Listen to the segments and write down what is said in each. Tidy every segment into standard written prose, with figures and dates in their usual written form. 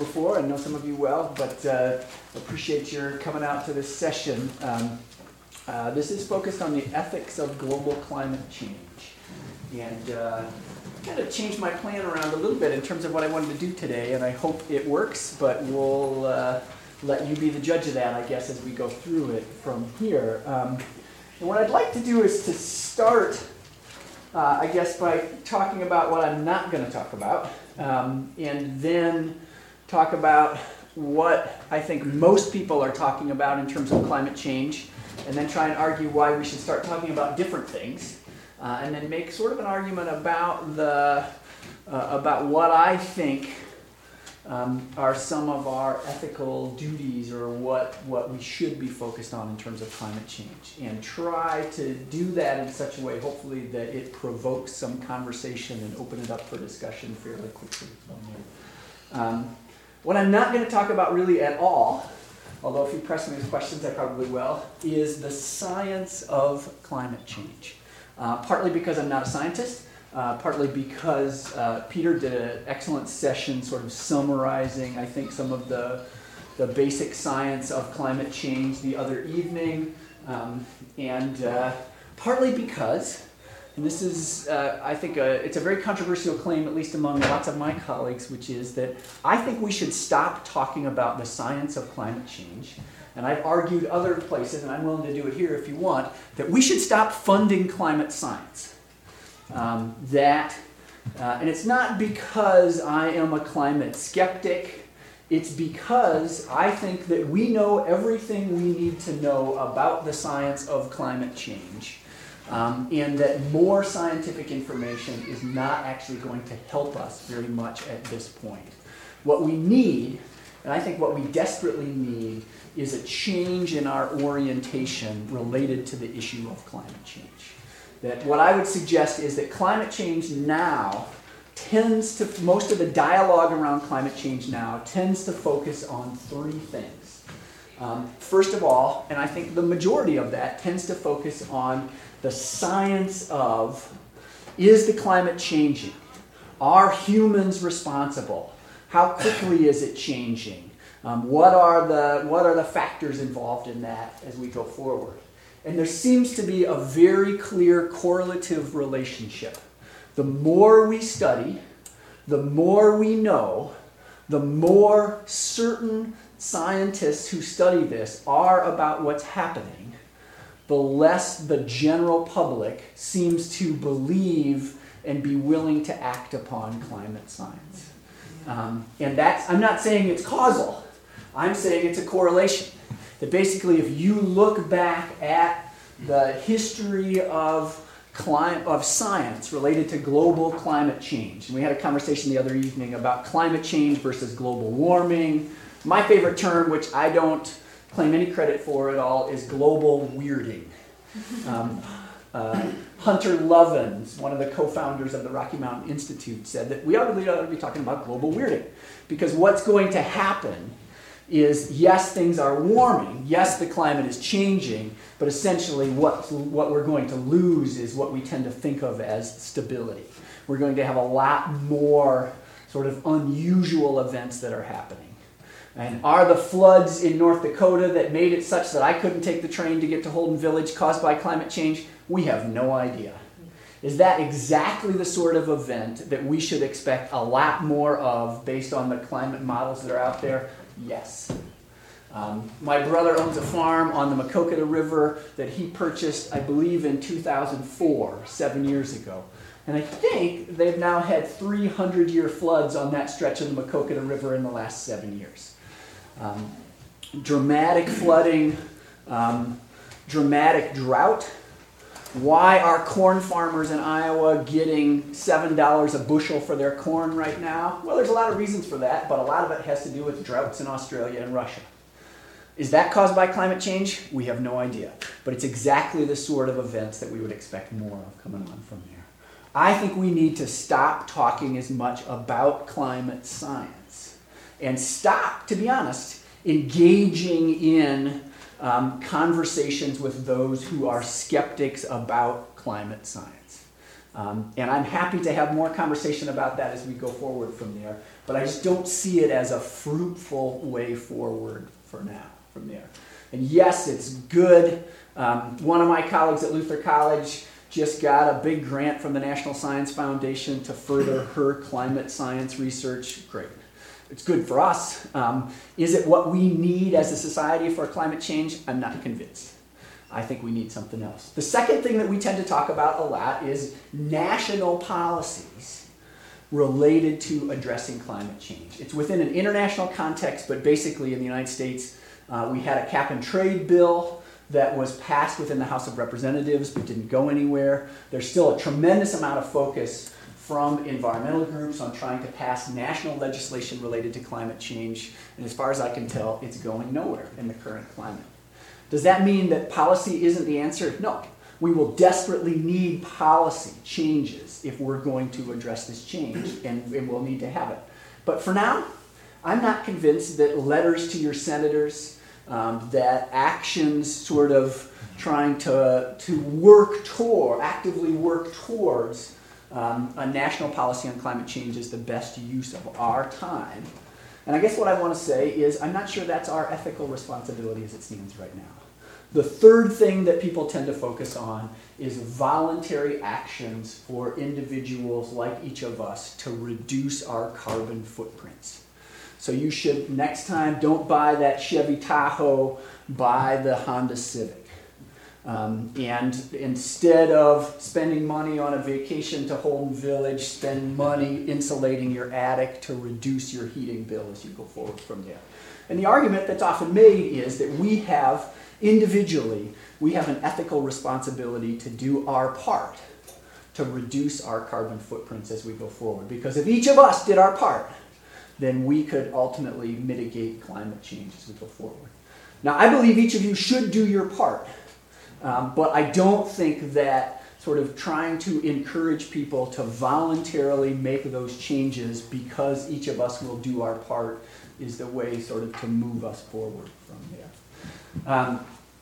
before and know some of you well, but appreciate your coming out to this session. This is focused on the ethics of global climate change. And kind of changed my plan around a little bit in terms of what I wanted to do today, and I hope it works, but we'll let you be the judge of that, I guess, as we go through it from here. And what I'd like to do is to start, I guess, by talking about what I'm not going to talk about, and then talk about what I think most people are talking about in terms of climate change, and then try and argue why we should start talking about different things, and then make sort of an argument about about what I think are some of our ethical duties, or what we should be focused on in terms of climate change, and try to do that in such a way, hopefully, that it provokes some conversation and open it up for discussion fairly quickly. What I'm not going to talk about really at all, although if you press me with questions, I probably will, is the science of climate change. Partly because I'm not a scientist, partly because Peter did an excellent session sort of summarizing, I think, some of the basic science of climate change the other evening, and partly because, and this is, I think, it's a very controversial claim, at least among lots of my colleagues, which is that I think we should stop talking about the science of climate change. And I've argued other places, and I'm willing to do it here if you want, that we should stop funding climate science. And it's not because I am a climate skeptic, it's because I think that we know everything we need to know about the science of climate change, and that more scientific information is not actually going to help us very much at this point. What we need, and I think what we desperately need, is a change in our orientation related to the issue of climate change. That what I would suggest is that climate change now most of the dialogue around climate change now tends to focus on three things. First of all, and I think the majority of that tends to focus on the science of, is the climate changing? Are humans responsible? How quickly is it changing? What are the factors involved in that as we go forward? And there seems to be a very clear correlative relationship. The more we study, the more we know, the more certain scientists who study this are about what's happening, the less the general public seems to believe and be willing to act upon climate science. And I'm not saying it's causal. I'm saying it's a correlation. That basically, if you look back at the history of science related to global climate change, and we had a conversation the other evening about climate change versus global warming. My favorite term, which I don't claim any credit for at all, is global weirding. Hunter Lovins, one of the co-founders of the Rocky Mountain Institute, said that we ought to be talking about global weirding, because what's going to happen is, yes, things are warming, yes, the climate is changing, but essentially what we're going to lose is what we tend to think of as stability. We're going to have a lot more sort of unusual events that are happening. And are the floods in North Dakota that made it such that I couldn't take the train to get to Holden Village caused by climate change? We have no idea. Is that exactly the sort of event that we should expect a lot more of based on the climate models that are out there? Yes. My brother owns a farm on the Maquoketa River that he purchased, I believe, in 2004, 7 years ago. And I think they've now had 300-year floods on that stretch of the Maquoketa River in the last 7 years. Dramatic flooding, dramatic drought. Why are corn farmers in Iowa getting $7 a bushel for their corn right now? Well, there's a lot of reasons for that, but a lot of it has to do with droughts in Australia and Russia. Is that caused by climate change? We have no idea. But it's exactly the sort of events that we would expect more of coming on from there. I think we need to stop talking as much about climate science and stop, to be honest, engaging in conversations with those who are skeptics about climate science. And I'm happy to have more conversation about that as we go forward from there. but I just don't see it as a fruitful way forward for now, from there. And yes, it's good. One of my colleagues at Luther College just got a big grant from the National Science Foundation to further her climate science research. Great. It's good for us. Is it what we need as a society for climate change? I'm not convinced. I think we need something else. The second thing that we tend to talk about a lot is national policies related to addressing climate change. It's within an international context, but basically in the United States, we had a cap and trade bill that was passed within the House of Representatives but didn't go anywhere. There's still a tremendous amount of focus from environmental groups on trying to pass national legislation related to climate change, and as far as I can tell, it's going nowhere in the current climate. Does that mean that policy isn't the answer? No. We will desperately need policy changes if we're going to address this change, and we'll need to have it. But for now, I'm not convinced that letters to your senators, that actions sort of trying to actively work towards a national policy on climate change is the best use of our time. And I guess what I want to say is I'm not sure that's our ethical responsibility as it stands right now. The third thing that people tend to focus on is voluntary actions for individuals like each of us to reduce our carbon footprints. So you should, next time, don't buy that Chevy Tahoe, buy the Honda Civic. And instead of spending money on a vacation to Holden Village, spend money insulating your attic to reduce your heating bill as you go forward from there. And the argument that's often made is that we have an ethical responsibility to do our part to reduce our carbon footprints as we go forward. Because if each of us did our part, then we could ultimately mitigate climate change as we go forward. Now, I believe each of you should do your part, but I don't think that sort of trying to encourage people to voluntarily make those changes because each of us will do our part is the way sort of to move us forward from there.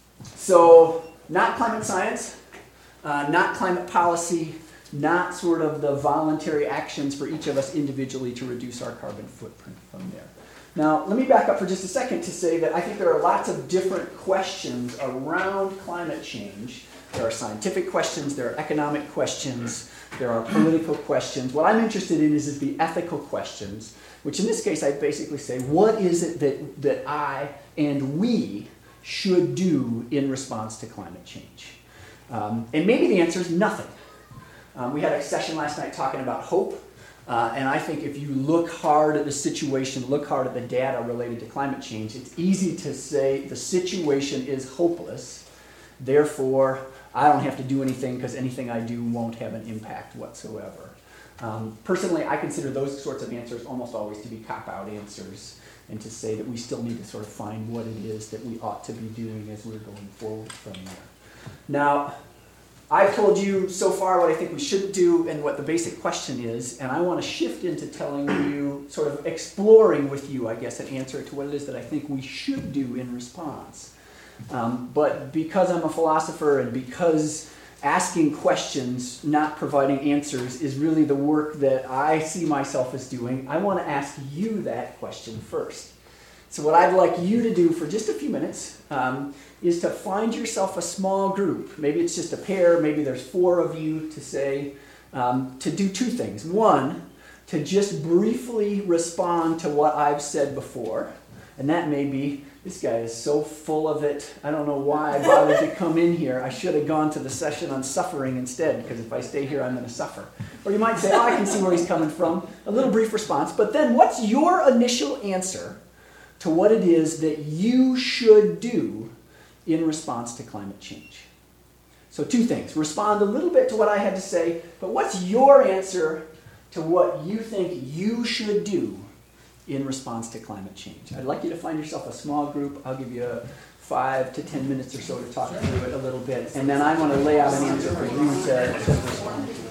So, not climate science, not climate policy, not sort of the voluntary actions for each of us individually to reduce our carbon footprint from there. Now, let me back up for just a second to say that I think there are lots of different questions around climate change. There are scientific questions, there are economic questions, there are political questions. What I'm interested in is the ethical questions, which in this case I basically say, what is it that I and we should do in response to climate change? And maybe the answer is nothing. We had a session last night talking about hope, and I think if you look hard at the situation, look hard at the data related to climate change, it's easy to say the situation is hopeless, therefore I don't have to do anything because anything I do won't have an impact whatsoever. Personally, I consider those sorts of answers almost always to be cop-out answers, and to say that we still need to sort of find what it is that we ought to be doing as we're going forward from there. Now, I've told you so far what I think we shouldn't do and what the basic question is, and I want to shift into telling you, sort of exploring with you, I guess, an answer to what it is that I think we should do in response. But because I'm a philosopher and because asking questions, not providing answers, is really the work that I see myself as doing, I want to ask you that question first. So what I'd like you to do for just a few minutes is to find yourself a small group. Maybe it's just a pair, maybe there's 4 of you, to say, to do 2 things. One, to just briefly respond to what I've said before, and that may be, this guy is so full of it, I don't know why I bothered to come in here. I should have gone to the session on suffering instead, because if I stay here, I'm going to suffer. Or you might say, oh, I can see where he's coming from. A little brief response, but then what's your initial answer to what it is that you should do in response to climate change? So 2 things. Respond a little bit to what I had to say, but what's your answer to what you think you should do in response to climate change? I'd like you to find yourself a small group. I'll give you 5 to 10 minutes or so to talk through it a little bit, and then I want to lay out an answer for you to respond to.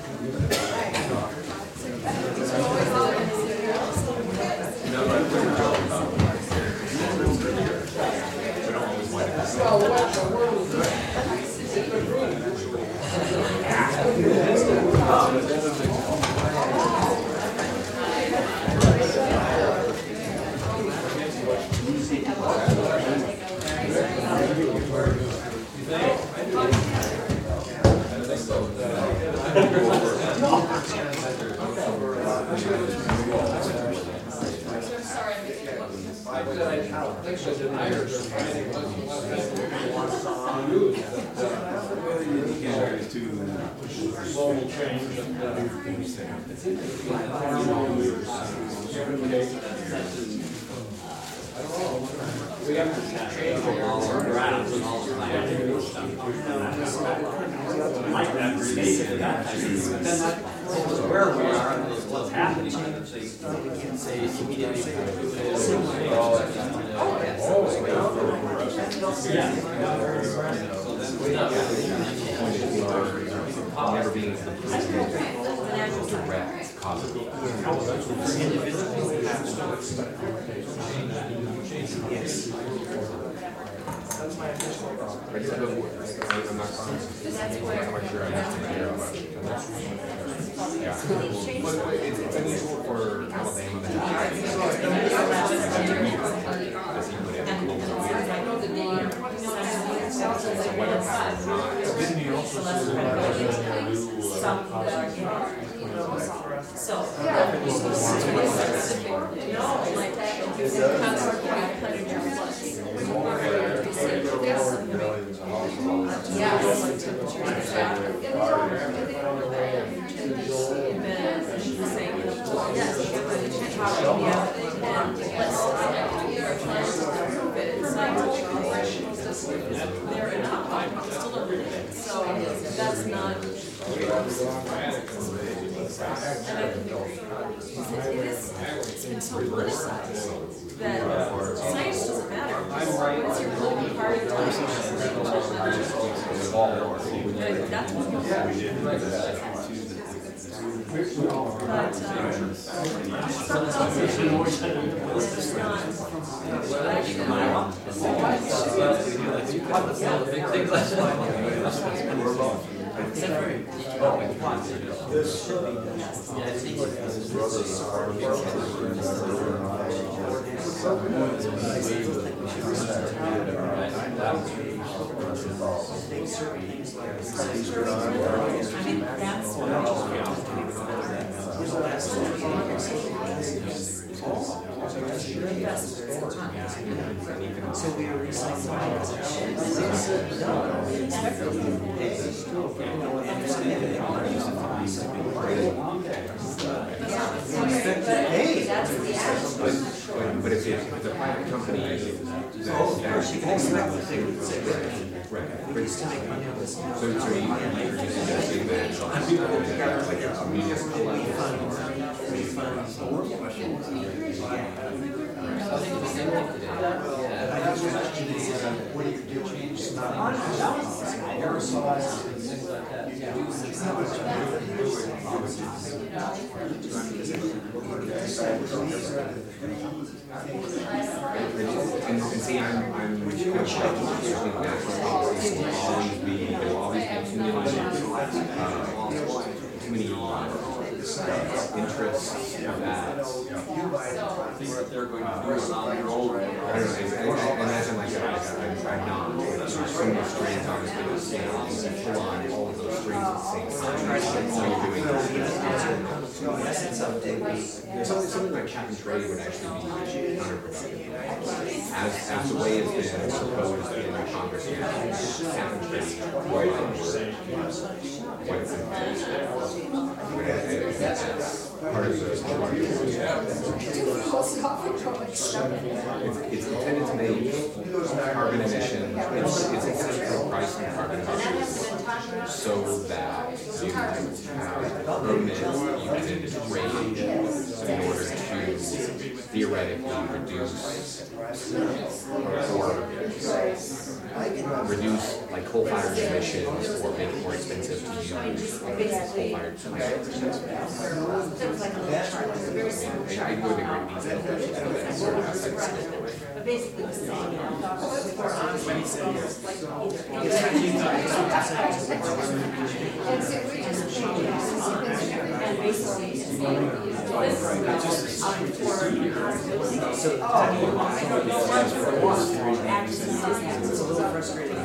We have to change all around and all like that specific where we are and what's happening. So you can say immediately. Never being direct cause of That's my official I'm not quite sure I have to hear about it. Yeah. But it's unusual for Alabama to have that's not. It's been so politicized that science doesn't matter. What's your political party time? That's what So we are recycling. But if it's a private company, She can expect the thing. right. We used to make money on this. So you're suggesting that What do you do? It's not aerosols and things like that. and see, I'm national policy will always be, there will always be too many interests that They're going to do it on your own. I don't know, and that's like I'm not. There's so many strings, obviously, you can pull on all of those strings at the same time. All you're doing is something like cap and trade would actually be counterproductive. As the way it's been proposed in Congress, cap and trade will part of the it's intended to make carbon emissions, it's intended to put a price on carbon emissions so that you have permanent unit range in order to theoretically reduce like coal-fired emissions or make it more expensive to use coal-fired emissions. I go into great detail, but that's sort of outside the scope of it. But basically, the same. It's a little frustrating.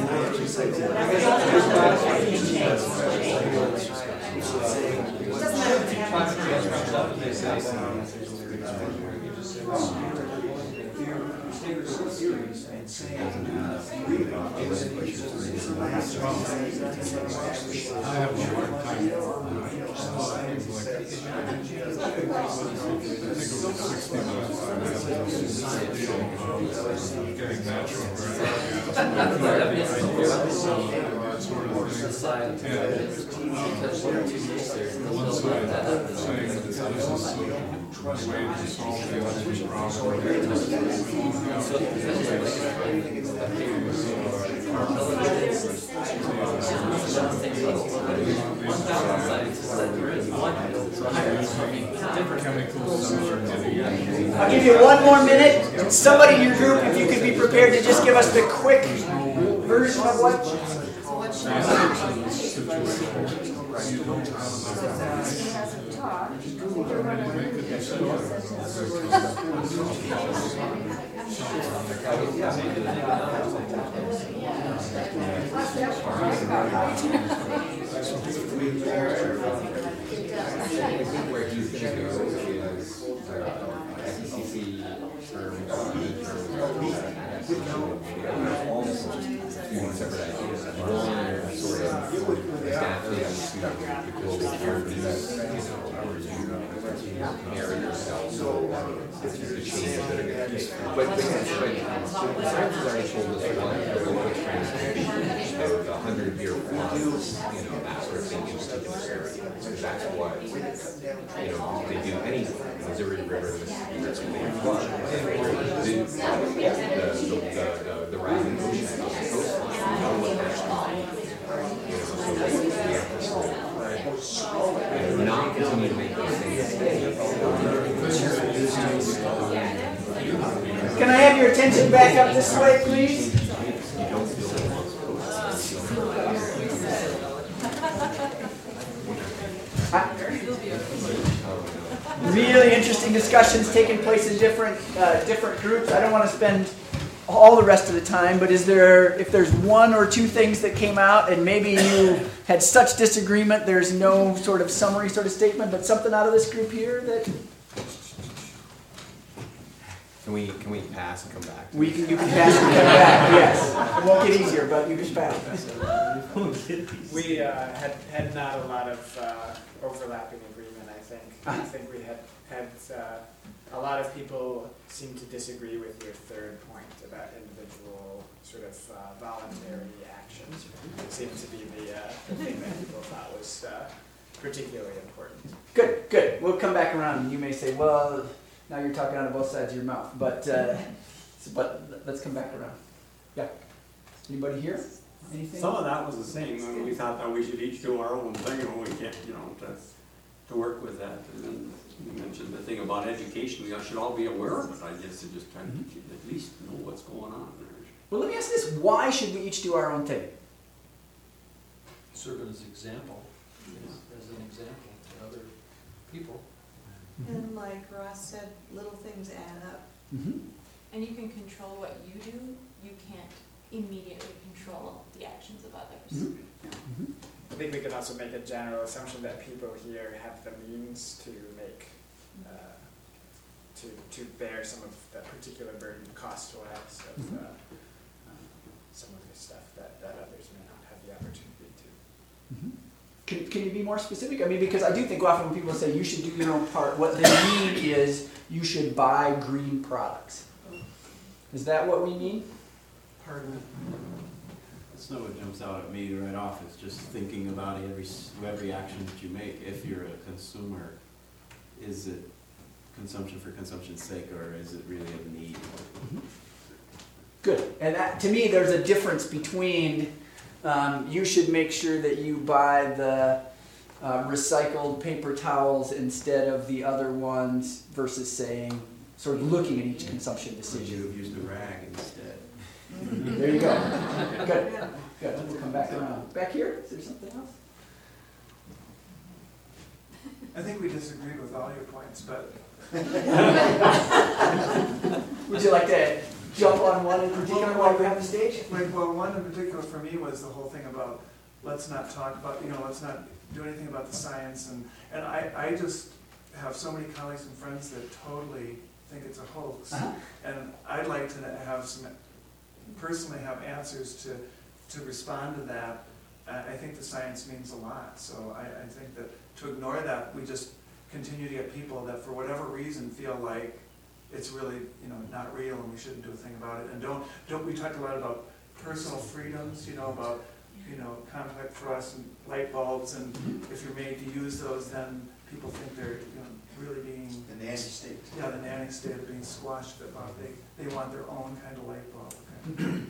It doesn't matter I'll give you one more minute. Somebody in your group, if you could be prepared to just give us the quick version of what. Where you should go is SECC terms, all separate ideas. One sort of adapting to the global carbon, marry yourself, so the change that are going to be. But science has already told us one of the global trends can be the 100-year plus, that sort of thing in this area. That's what, they do anything. Missouri River, that's what they flood. The rising ocean on the coastline, you know what that's like. So we have to sort of not continue to make those things stay. Can I have your attention back up this way, please? Really interesting discussions taking place in different groups. I don't want to spend all the rest of the time, but if there's one or two things that came out and maybe you had such disagreement, there's no sort of summary sort of statement, but something out of this group here that Can we pass and come back? you can pass and come back. Yes, it won't get easier, but you can pass. We had not a lot of overlapping agreement, I think. I think we had a lot of people seem to disagree with your third point about individual sort of voluntary actions. It seemed to be the thing that people thought was particularly important. Good. We'll come back around and you may say, well, now you're talking out of both sides of your mouth. But let's come back around. Yeah. Anybody here? Anything? Some of that was the same. We thought that we should each do our own thing, and we can't, to work with that. And then you mentioned the thing about education. We should all be aware of it, I guess, and just kind of at least know what's going on there. Well, let me ask this. Why should we each do our own thing? Serve as an example, as an example to other people. And like Ross said, little things add up. Mm-hmm. And you can control what you do, you can't immediately control the actions of others. Mm-hmm. I think we can also make a general assumption that people here have the means to make, to bear some of the particular burden cost-wise of some of the stuff that others may not have the opportunity to. Mm-hmm. Can you be more specific? I mean, because I do think often when people say you should do your own part, what they mean is you should buy green products. Is that what we mean? Pardon? That's not what jumps out at me right off. It's just thinking about every action that you make. If you're a consumer, is it consumption for consumption's sake, or is it really a need? Mm-hmm. Good. And that, to me, there's a difference between you should make sure that you buy the recycled paper towels instead of the other ones versus saying, sort of looking at each consumption decision. You use the rag instead. There you go. Good. We'll come back around. Back here? Is there something else? I think we disagreed with all your points, but would you like to jump on one in particular while we have the stage? well, one in particular for me was the whole thing about let's not talk about, let's not do anything about the science, and I just have so many colleagues and friends that totally think it's a hoax. And I'd like to personally have answers to respond to that. I think the science means a lot, so I think that to ignore that, we just continue to get people that for whatever reason feel like it's really, not real and we shouldn't do a thing about it. And don't we talked a lot about personal freedoms, about contact fluorescent light bulbs, and if you're made to use those, then people think they're really being The nanny state. Yeah, the nanny state of being squashed about they want their own kind of light bulb.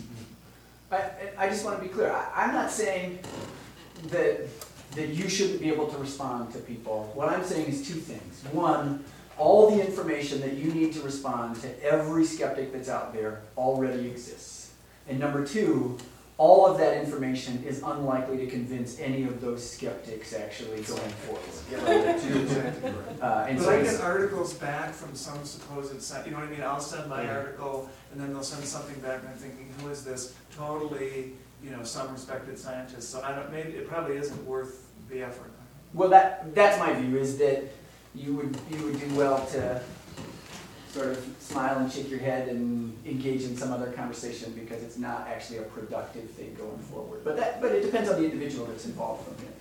Okay. I just want to be clear. I'm not saying that you shouldn't be able to respond to people. What I'm saying is two things. One, all the information that you need to respond to every skeptic that's out there already exists. And number two, all of that information is unlikely to convince any of those skeptics actually going forward. And so I get articles back from some supposed science, you know what I mean? I'll send my article, and then they'll send something back, and I'm thinking, who is this? Totally, some respected scientist. So maybe it probably isn't worth the effort. Well, that's my view, is that you would do well to sort of smile and shake your head and engage in some other conversation, because it's not actually a productive thing going forward. But it depends on the individual that's involved from here.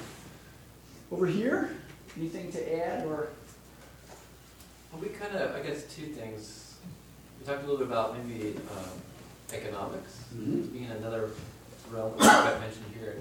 Over here, anything to add or? Well, we kind of, I guess, two things. We talked a little bit about maybe economics being another realm that I mentioned here.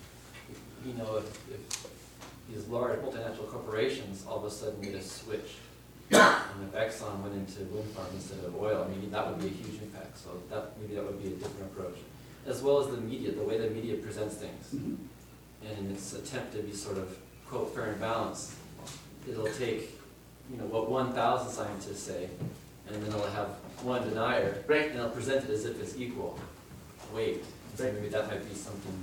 And, if these large multinational corporations all of a sudden made a switch, and if Exxon went into wind farms instead of oil, that would be a huge impact. So maybe that would be a different approach. As well as the media, the way the media presents things. And in its attempt to be sort of, quote, fair and balanced, it'll take, what 1,000 scientists say, and then it'll have one denier, and it'll present it as if it's equal weight. So maybe that might be something,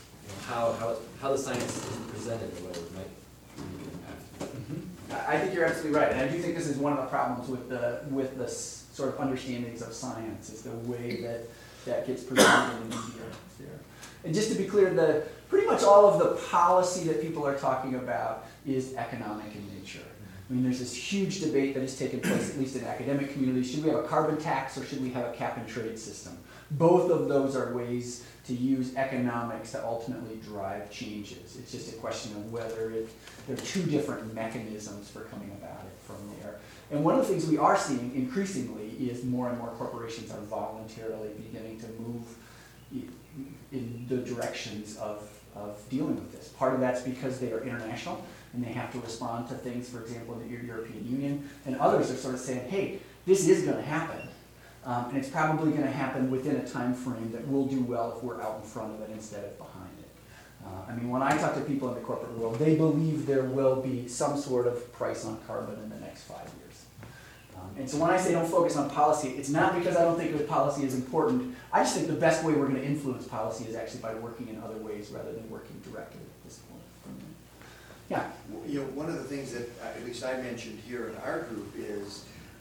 how the science is presented or whatever might make an impact. I think you're absolutely right, and I do think this is one of the problems with the sort of understandings of science, is the way that gets presented in the media. And just to be clear, pretty much all of the policy that people are talking about is economic in nature. There's this huge debate that has taken place, at least in academic communities. Should we have a carbon tax or should we have a cap and trade system? Both of those are ways to use economics to ultimately drive changes. It's just a question of whether there are two different mechanisms for coming about it from there. And one of the things we are seeing increasingly is more and more corporations are voluntarily beginning to move in the directions of dealing with this. Part of that's because they are international and they have to respond to things, for example, in the European Union, and others are sort of saying, hey, this is going to happen. And it's probably going to happen within a time frame that we'll do well if we're out in front of it instead of behind it. When I talk to people in the corporate world, they believe there will be some sort of price on carbon in the next 5 years. And so when I say don't focus on policy, it's not because I don't think that policy is important. I just think the best way we're going to influence policy is actually by working in other ways rather than working directly at this point. Yeah. One of the things that at least I mentioned here in our group is,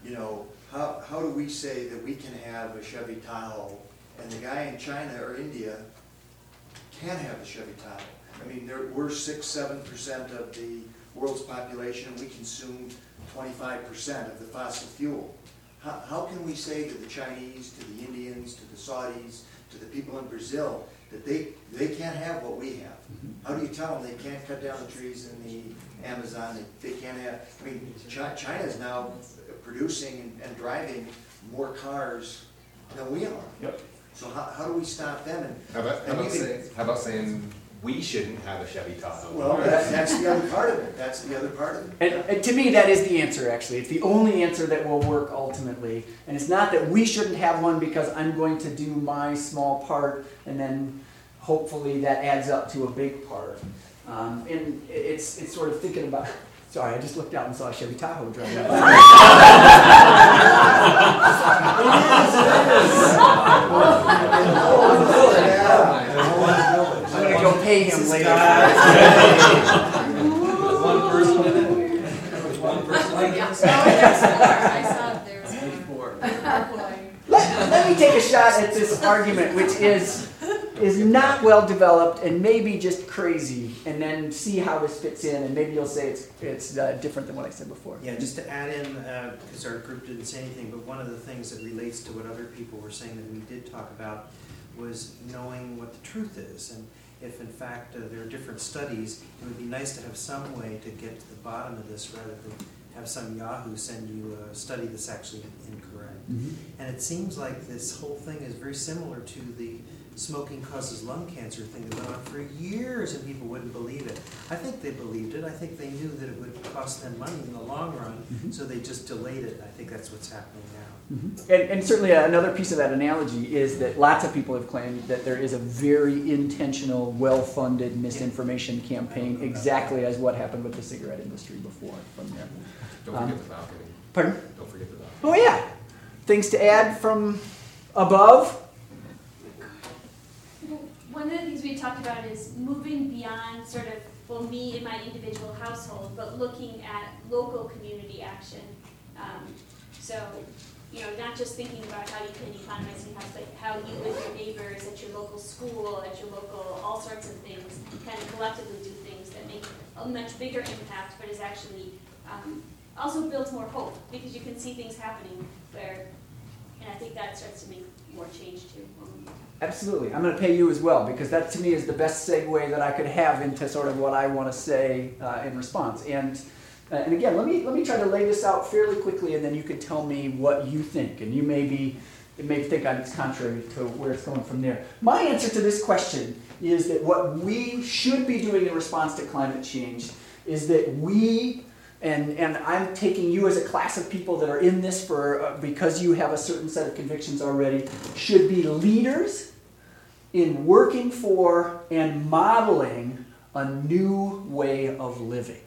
how do we say that we can have a Chevy Tahoe and the guy in China or India can have a Chevy Tahoe? We're 6-7% of the world's population. We consume 25% of the fossil fuel. How can we say to the Chinese, to the Indians, to the Saudis, to the people in Brazil that they can't have what we have? How do you tell them they can't cut down the trees in the Amazon? They can't have. China is now producing and driving more cars than we are. Yep. So how do we stop them? How about saying we shouldn't have a Chevy Tahoe? Well, that's the other part of it. And to me, that is the answer, actually. It's the only answer that will work ultimately. And it's not that we shouldn't have one because I'm going to do my small part and then hopefully that adds up to a big part. And it's sort of thinking about, sorry, I just looked out and saw a Chevy Tahoe driving by. I'm going to go pay him later. One person in it? One person in it? I saw there was Let me take a shot at this argument, which is, is not well developed and maybe just crazy, and then see how this fits in, and maybe you'll say it's different than what I said before. Yeah, just to add in, because our group didn't say anything, but one of the things that relates to what other people were saying that we did talk about was knowing what the truth is. And if in fact there are different studies, it would be nice to have some way to get to the bottom of this rather than have some Yahoo send you a study that's actually incorrect. And it seems like this whole thing is very similar to the smoking causes lung cancer thing that went on for years and people wouldn't believe it. I think they believed it. I think they knew that it would cost them money in the long run, so they just delayed it. I think that's what's happening now. And certainly another piece of that analogy is that lots of people have claimed that there is a very intentional, well-funded misinformation campaign, exactly as what happened with the cigarette industry before from there. Don't forget the balcony. Pardon? Don't forget the balcony. Oh yeah. Things to add from above? One of the things we talked about is moving beyond sort of, well, me in my individual household, but looking at local community action. So, not just thinking about how you can economize your house, but how you with your neighbors, at your local school, at your local, all sorts of things, kind of collectively do things that make a much bigger impact, but is actually also builds more hope, because you can see things happening where, and I think that starts to make more change too. Absolutely. I'm going to pay you as well, because that to me is the best segue that I could have into sort of what I want to say in response. And again, let me try to lay this out fairly quickly, and then you can tell me what you think. And you may think it's contrary to where it's going from there. My answer to this question is that what we should be doing in response to climate change is that we, and I'm taking you as a class of people that are in this for because you have a certain set of convictions already, should be leaders in working for and modeling a new way of living.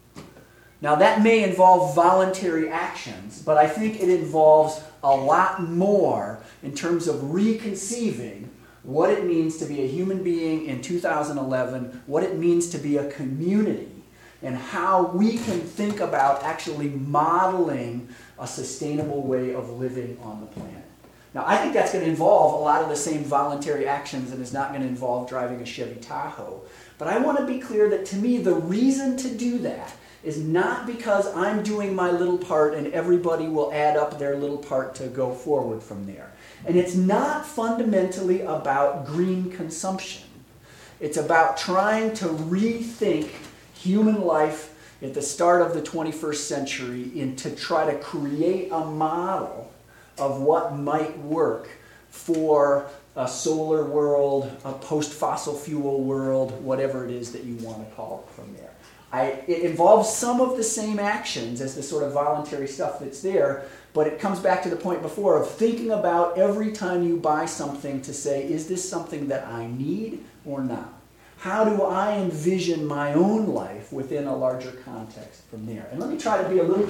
Now that may involve voluntary actions, but I think it involves a lot more in terms of reconceiving what it means to be a human being in 2011, what it means to be a community, and how we can think about actually modeling a sustainable way of living on the planet. Now, I think that's going to involve a lot of the same voluntary actions and is not going to involve driving a Chevy Tahoe. But I want to be clear that to me, the reason to do that is not because I'm doing my little part and everybody will add up their little part to go forward from there. And it's not fundamentally about green consumption. It's about trying to rethink human life at the start of the 21st century and to try to create a model of what might work for a solar world, a post-fossil fuel world, whatever it is that you want to call it from there. It involves some of the same actions as the sort of voluntary stuff that's there, but it comes back to the point before of thinking about every time you buy something to say, is this something that I need or not? How do I envision my own life within a larger context from there? And let me try to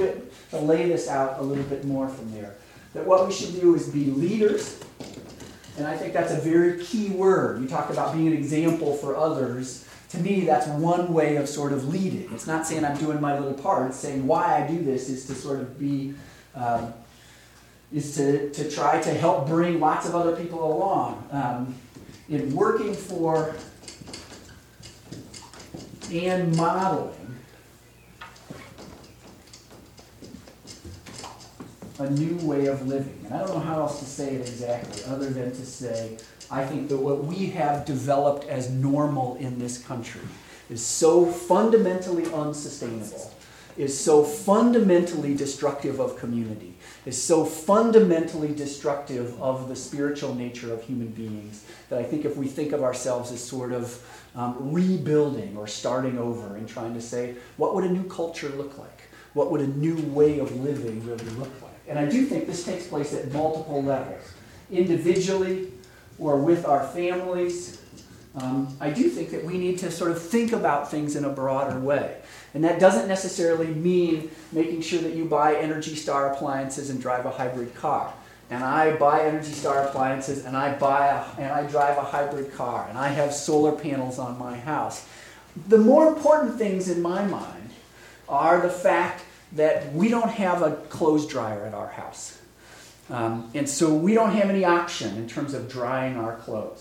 lay this out a little bit more from there. That what we should do is be leaders, and I think that's a very key word. You talked about being an example for others. To me, that's one way of sort of leading. It's not saying I'm doing my little part. It's saying why I do this is to sort of be, is to try to help bring lots of other people along. In working for and modeling a new way of living. And I don't know how else to say it exactly other than to say I think that what we have developed as normal in this country is so fundamentally unsustainable, is so fundamentally destructive of community, is so fundamentally destructive of the spiritual nature of human beings, that I think if we think of ourselves as sort of rebuilding or starting over and trying to say, what would a new culture look like? What would a new way of living really look like? And I do think this takes place at multiple levels. Individually or with our families, I do think that we need to sort of think about things in a broader way. And that doesn't necessarily mean making sure that you buy Energy Star appliances and drive a hybrid car. And I buy Energy Star appliances and I drive a hybrid car and I have solar panels on my house. The more important things in my mind are the fact that we don't have a clothes dryer at our house. And so we don't have any option in terms of drying our clothes.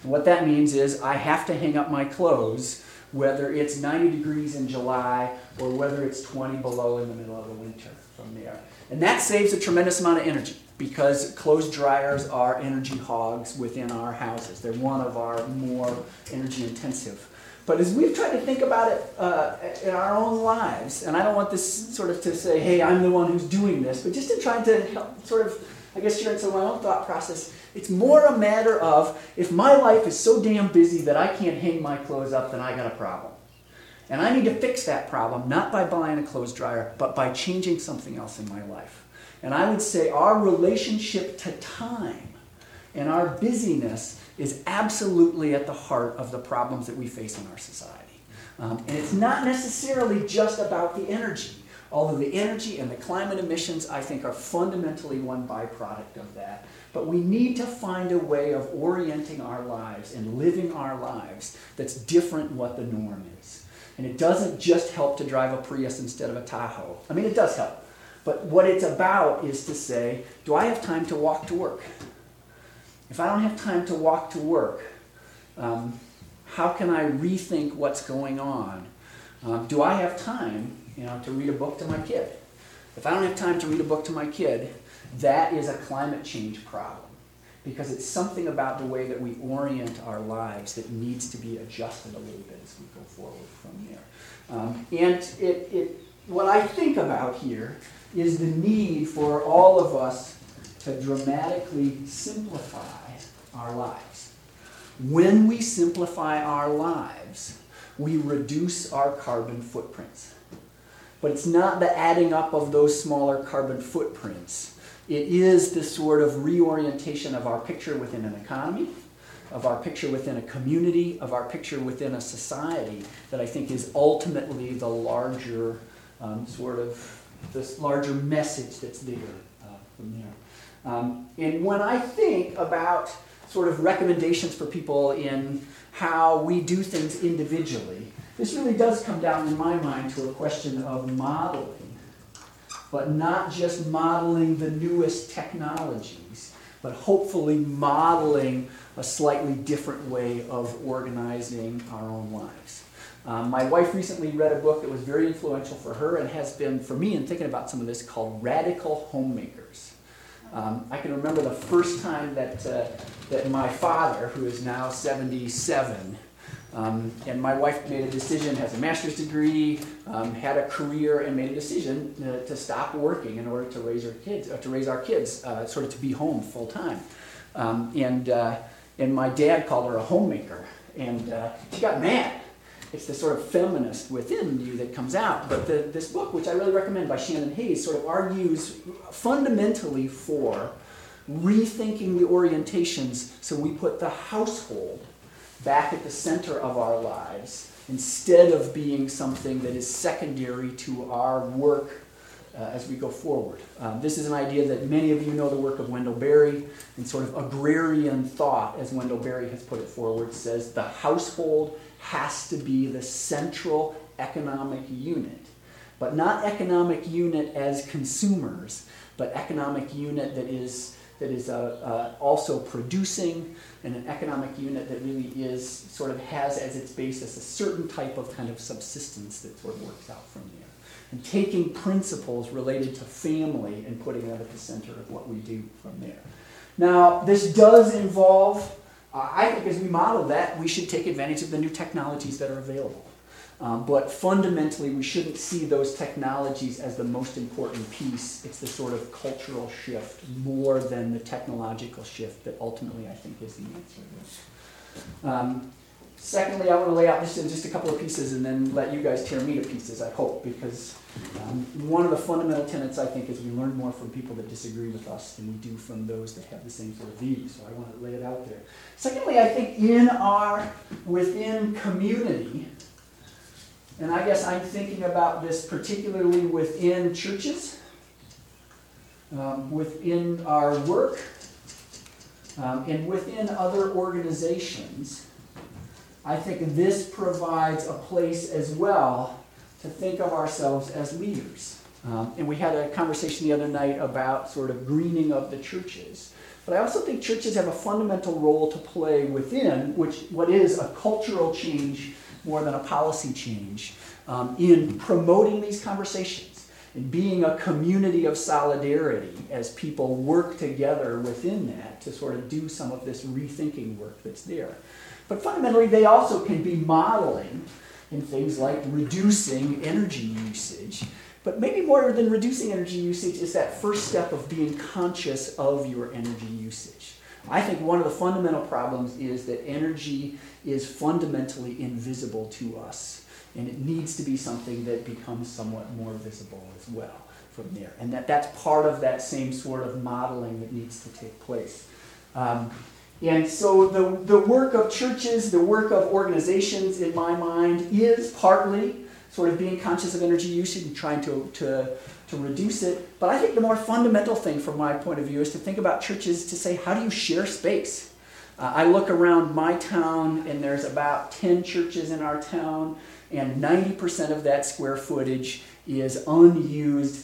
And what that means is I have to hang up my clothes whether it's 90 degrees in July or whether it's 20 below in the middle of the winter from there. And that saves a tremendous amount of energy because clothes dryers are energy hogs within our houses. They're one of our more energy intensive. But as we've tried to think about it in our own lives, and I don't want this sort of to say, hey, I'm the one who's doing this, but just in trying to help sort of, I guess, share some of my own thought process, it's more a matter of if my life is so damn busy that I can't hang my clothes up, then I got a problem. And I need to fix that problem, not by buying a clothes dryer, but by changing something else in my life. And I would say our relationship to time and our busyness is absolutely at the heart of the problems that we face in our society. And it's not necessarily just about the energy, although the energy and the climate emissions, I think, are fundamentally one byproduct of that. But we need to find a way of orienting our lives and living our lives that's different what the norm is. And it doesn't just help to drive a Prius instead of a Tahoe. I mean, it does help. But what it's about is to say, do I have time to walk to work? If I don't have time to walk to work, how can I rethink what's going on? Do I have time, to read a book to my kid? If I don't have time to read a book to my kid, that is a climate change problem because it's something about the way that we orient our lives that needs to be adjusted a little bit as we go forward from there. And what I think about here is the need for all of us to dramatically simplify our lives. When we simplify our lives, we reduce our carbon footprints. But it's not the adding up of those smaller carbon footprints. It is the sort of reorientation of our picture within an economy, of our picture within a community, of our picture within a society that I think is ultimately the larger this larger message that's there from there. And when I think about sort of recommendations for people in how we do things individually, this really does come down in my mind to a question of modeling, but not just modeling the newest technologies, but hopefully modeling a slightly different way of organizing our own lives. My wife recently read a book that was very influential for her and has been for me in thinking about some of this called Radical Homemakers. I can remember the first time that my father, who is now 77, and my wife made a decision, has a master's degree, had a career, and made a decision to stop working in order to raise our kids, sort of to be home full time. And my dad called her a homemaker, and she got mad. It's the sort of feminist within you that comes out. But this book, which I really recommend by Shannon Hayes, sort of argues fundamentally for rethinking the orientations so we put the household back at the center of our lives instead of being something that is secondary to our work as we go forward. This is an idea that many of you know the work of Wendell Berry, and sort of agrarian thought, as Wendell Berry has put it forward, says the household has to be the central economic unit, but not economic unit as consumers, but economic unit that is also producing, and an economic unit that really is sort of has as its basis a certain type of kind of subsistence that sort of works out from there. And taking principles related to family and putting them at the center of what we do from there. Now, this does involve, I think as we model that, we should take advantage of the new technologies that are available. But fundamentally, we shouldn't see those technologies as the most important piece. It's the sort of cultural shift more than the technological shift that ultimately I think is the answer. Secondly, I want to lay out this in just a couple of pieces and then let you guys tear me to pieces, I hope, because one of the fundamental tenets, I think, is we learn more from people that disagree with us than we do from those that have the same sort of views. So I want to lay it out there. Secondly, I think within community, and I guess I'm thinking about this particularly within churches, within our work, and within other organizations, I think this provides a place as well to think of ourselves as leaders. And we had a conversation the other night about sort of greening of the churches. But I also think churches have a fundamental role to play within what is a cultural change more than a policy change in promoting these conversations and being a community of solidarity as people work together within that to sort of do some of this rethinking work that's there. But fundamentally, they also can be modeling in things like reducing energy usage. But maybe more than reducing energy usage is that first step of being conscious of your energy usage. I think one of the fundamental problems is that energy is fundamentally invisible to us, and it needs to be something that becomes somewhat more visible as well from there. And that's part of that same sort of modeling that needs to take place. And so the work of churches, the work of organizations, in my mind, is partly sort of being conscious of energy usage and trying to reduce it. But I think the more fundamental thing from my point of view is to think about churches to say, how do you share space? I look around my town, and there's about 10 churches in our town, and 90% of that square footage is unused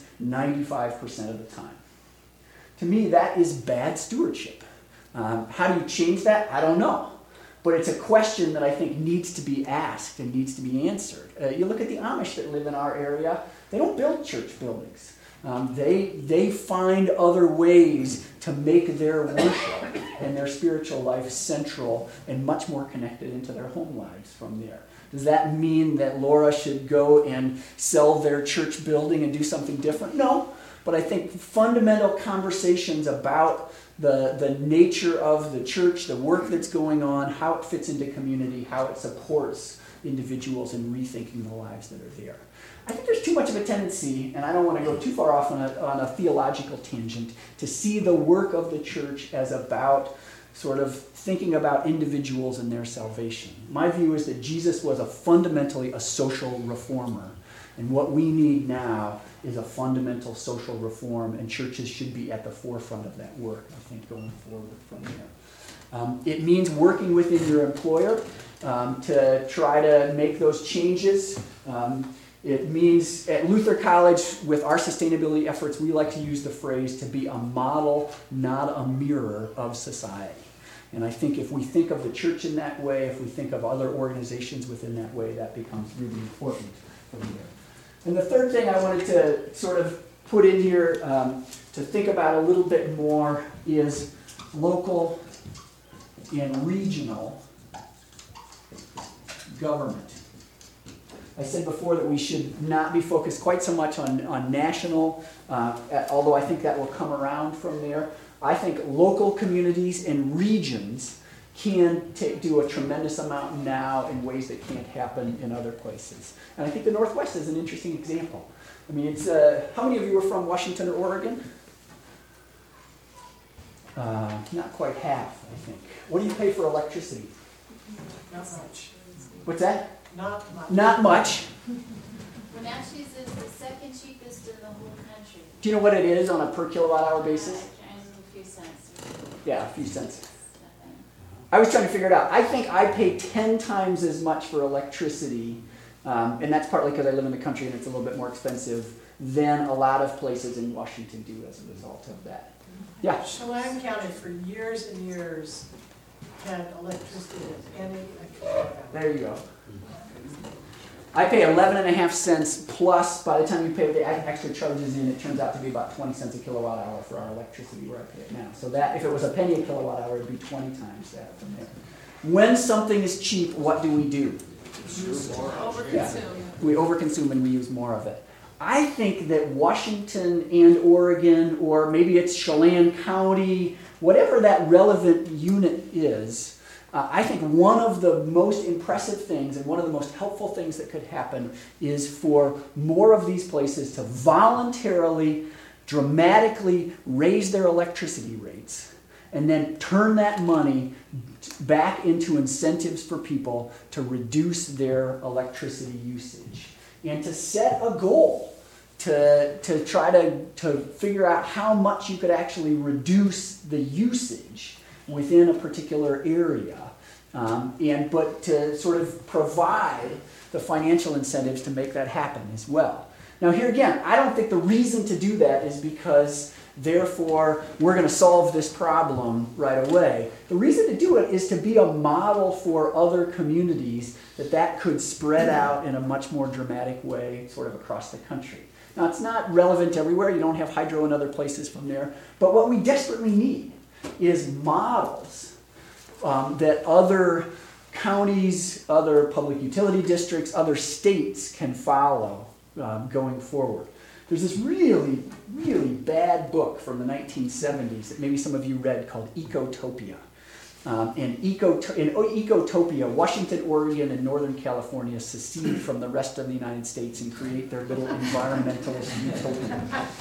95% of the time. To me, that is bad stewardship. How do you change that? I don't know. But it's a question that I think needs to be asked and needs to be answered. You look at the Amish that live in our area, they don't build church buildings. They find other ways to make their worship and their spiritual life central and much more connected into their home lives from there. Does that mean that Laura should go and sell their church building and do something different? No. But I think fundamental conversations about the nature of the church, the work that's going on, how it fits into community, how it supports individuals in rethinking the lives that are there. I think there's too much of a tendency, and I don't want to go too far off on a theological tangent, to see the work of the church as about sort of thinking about individuals and their salvation. My view is that Jesus was fundamentally a social reformer. And what we need now is a fundamental social reform, and churches should be at the forefront of that work, I think, going forward from there. It means working within your employer to try to make those changes. It means at Luther College, with our sustainability efforts, we like to use the phrase to be a model, not a mirror of society. And I think if we think of the church in that way, if we think of other organizations within that way, that becomes really important from there. And the third thing I wanted to sort of put in here to think about a little bit more is local and regional government. I said before that we should not be focused quite so much on national, although I think that will come around from there. I think local communities and regions can do a tremendous amount now in ways that can't happen in other places. And I think the Northwest is an interesting example. I mean, it's how many of you are from Washington or Oregon? Not quite half, I think. What do you pay for electricity? Not much. What's that? Not much. Not much. Wenatchee's is the second cheapest in the whole country. Do you know what it is on a per kilowatt hour basis? A few cents. Yeah, a few cents. I was trying to figure it out. I think I pay 10 times as much for electricity, and that's partly because I live in the country and it's a little bit more expensive, than a lot of places in Washington do as a result of that. Yeah? Chelan County for years and years had electricity at any kilowatt hour. There you go. I pay 11.5 cents plus, by the time you pay the extra charges in, it turns out to be about 20 cents a kilowatt hour for our electricity where I pay it now. So that, if it was a penny a kilowatt hour, it would be 20 times that from there. When something is cheap, what do we do? Overconsume. Yeah. We overconsume and we use more of it. I think that Washington and Oregon, or maybe it's Chelan County, whatever that relevant unit is, I think one of the most impressive things and one of the most helpful things that could happen is for more of these places to voluntarily, dramatically raise their electricity rates and then turn that money back into incentives for people to reduce their electricity usage and to set a goal to try to figure out how much you could actually reduce the usage within a particular area, but to sort of provide the financial incentives to make that happen as well. Now here again, I don't think the reason to do that is because therefore we're going to solve this problem right away. The reason to do it is to be a model for other communities that could spread out in a much more dramatic way sort of across the country. Now it's not relevant everywhere, you don't have hydro in other places from there, but what we desperately need is models that other counties, other public utility districts, other states can follow going forward. There's this really, really bad book from the 1970s that maybe some of you read called Ecotopia. In Ecotopia, Washington, Oregon, and Northern California secede from the rest of the United States and create their little environmentalist utopia.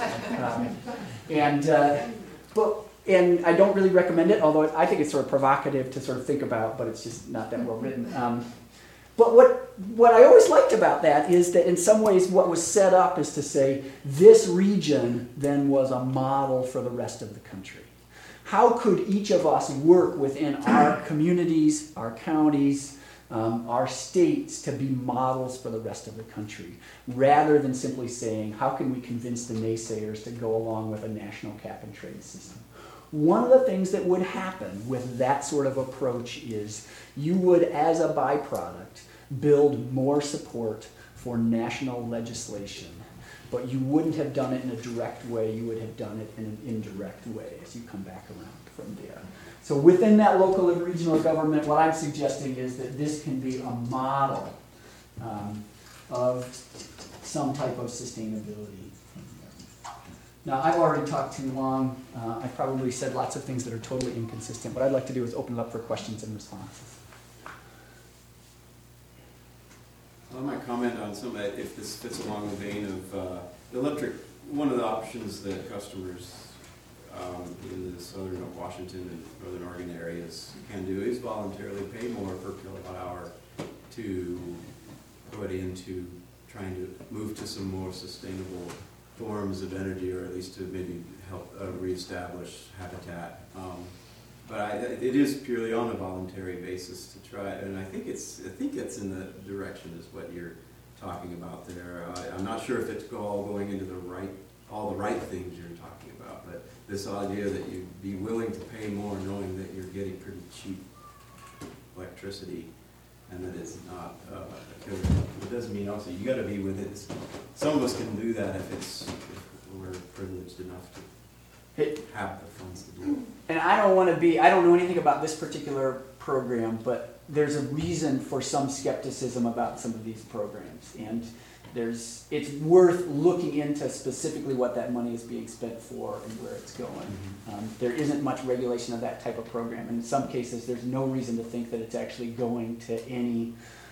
And I don't really recommend it, although I think it's sort of provocative to sort of think about, but it's just not that well written. But what I always liked about that is that in some ways what was set up is to say this region then was a model for the rest of the country. How could each of us work within our communities, our counties, our states to be models for the rest of the country, rather than simply saying, how can we convince the naysayers to go along with a national cap and trade system? One of the things that would happen with that sort of approach is you would, as a byproduct, build more support for national legislation. But you wouldn't have done it in a direct way, you would have done it in an indirect way as you come back around from there. So within that local and regional government, what I'm suggesting is that this can be a model of some type of sustainability. Now, I've already talked too long. I probably said lots of things that are totally inconsistent. What I'd like to do is open it up for questions and responses. I might comment on some, if this fits along the vein of electric. One of the options that customers in the southern Washington and northern Oregon areas can do is voluntarily pay more per kilowatt hour to put into trying to move to some more sustainable forms of energy, or at least to maybe help reestablish habitat. But it is purely on a voluntary basis to try, and I think it's in the direction is what you're talking about there. I'm not sure if it's all going into all the right things you're talking about, but this idea that you'd be willing to pay more knowing that you're getting pretty cheap electricity, and that it's not. It doesn't mean also you got to be within. Some of us can do that if we're privileged enough to have the funds to do it. And I don't know anything about this particular program, but there's a reason for some skepticism about some of these programs. And it's worth looking into specifically what that money is being spent for and where it's going. There isn't much regulation of that type of program. In some cases, there's no reason to think that it's actually going to any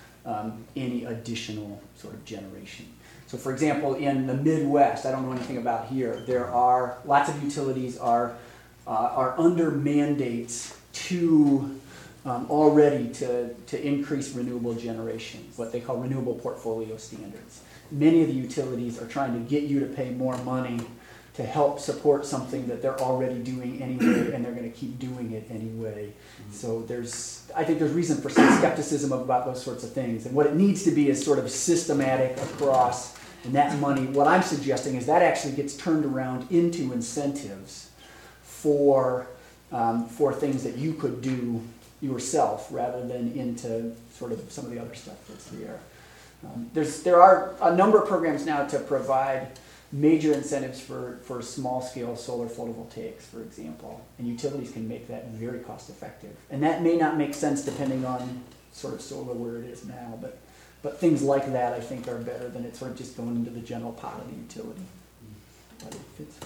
additional sort of generation. So for example, in the Midwest, I don't know anything about here, there are lots of utilities are under mandates to already to increase renewable generation, what they call renewable portfolio standards. Many of the utilities are trying to get you to pay more money to help support something that they're already doing anyway, and they're going to keep doing it anyway. So I think there's reason for some skepticism about those sorts of things. And what it needs to be is sort of systematic across, and that money, what I'm suggesting is that actually gets turned around into incentives for things that you could do yourself rather than into sort of some of the other stuff that's there. There are a number of programs now to provide major incentives for small-scale solar photovoltaics, for example, and utilities can make that very cost-effective. And that may not make sense depending on sort of solar where it is now, but things like that I think are better than it sort of just going into the general pot of the utility. But it fits.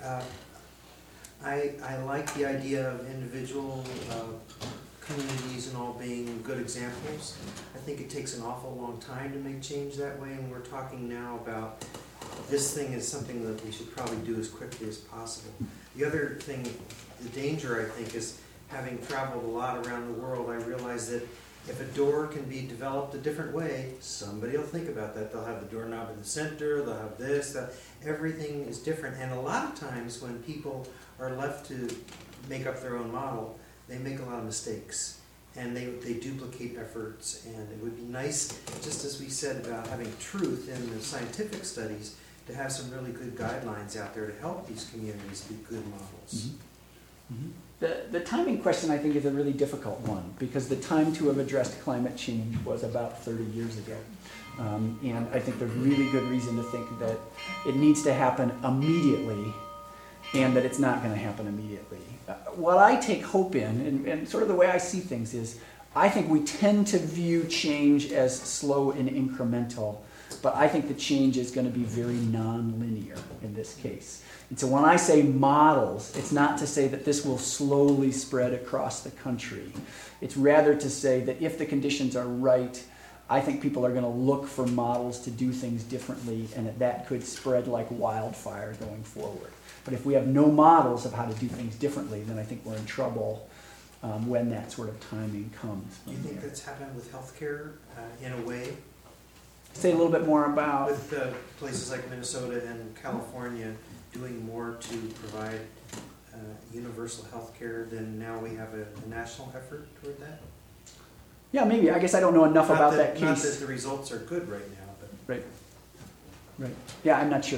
I like the idea of individual communities and all being good examples. I think it takes an awful long time to make change that way, and we're talking now about this thing is something that we should probably do as quickly as possible. The other thing, the danger I think, is having traveled a lot around the world, I realize that if a door can be developed a different way, somebody will think about that. They'll have the doorknob in the center, they'll have this, that. Everything is different. And a lot of times when people are left to make up their own model, they make a lot of mistakes. And they duplicate efforts. And it would be nice, just as we said about having truth in the scientific studies, to have some really good guidelines out there to help these communities be good models. The timing question, I think, is a really difficult one, because the time to have addressed climate change was about 30 years ago. And I think there's really good reason to think that it needs to happen immediately, and that it's not going to happen immediately. What I take hope in, and sort of the way I see things, is I think we tend to view change as slow and incremental, but I think the change is going to be very non-linear in this case. And so when I say models, it's not to say that this will slowly spread across the country. It's rather to say that if the conditions are right, I think people are going to look for models to do things differently, and that could spread like wildfire going forward. But if we have no models of how to do things differently, then I think we're in trouble when that sort of timing comes. Do you think that's happened with healthcare in a way? Say a little bit more about... With places like Minnesota and California doing more to provide universal health care, then now we have a national effort toward that? Yeah, maybe. I guess I don't know enough about that case. Not that the results are good right now, but... Right. Yeah, I'm not sure.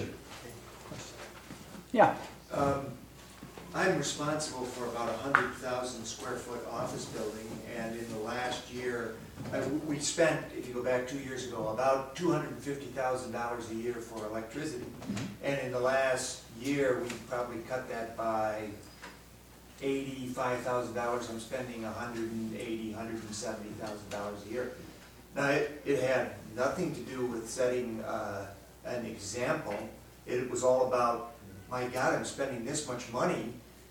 Yeah. I'm responsible for about 100,000 square foot office building, and in the last year, we spent, if you go back 2 years ago, about $250,000 a year for electricity. And in the last year, we probably cut that by $85,000. I'm spending $180,000, $170,000 a year. Now, it had nothing to do with setting an example. It was all about, my God, I'm spending this much money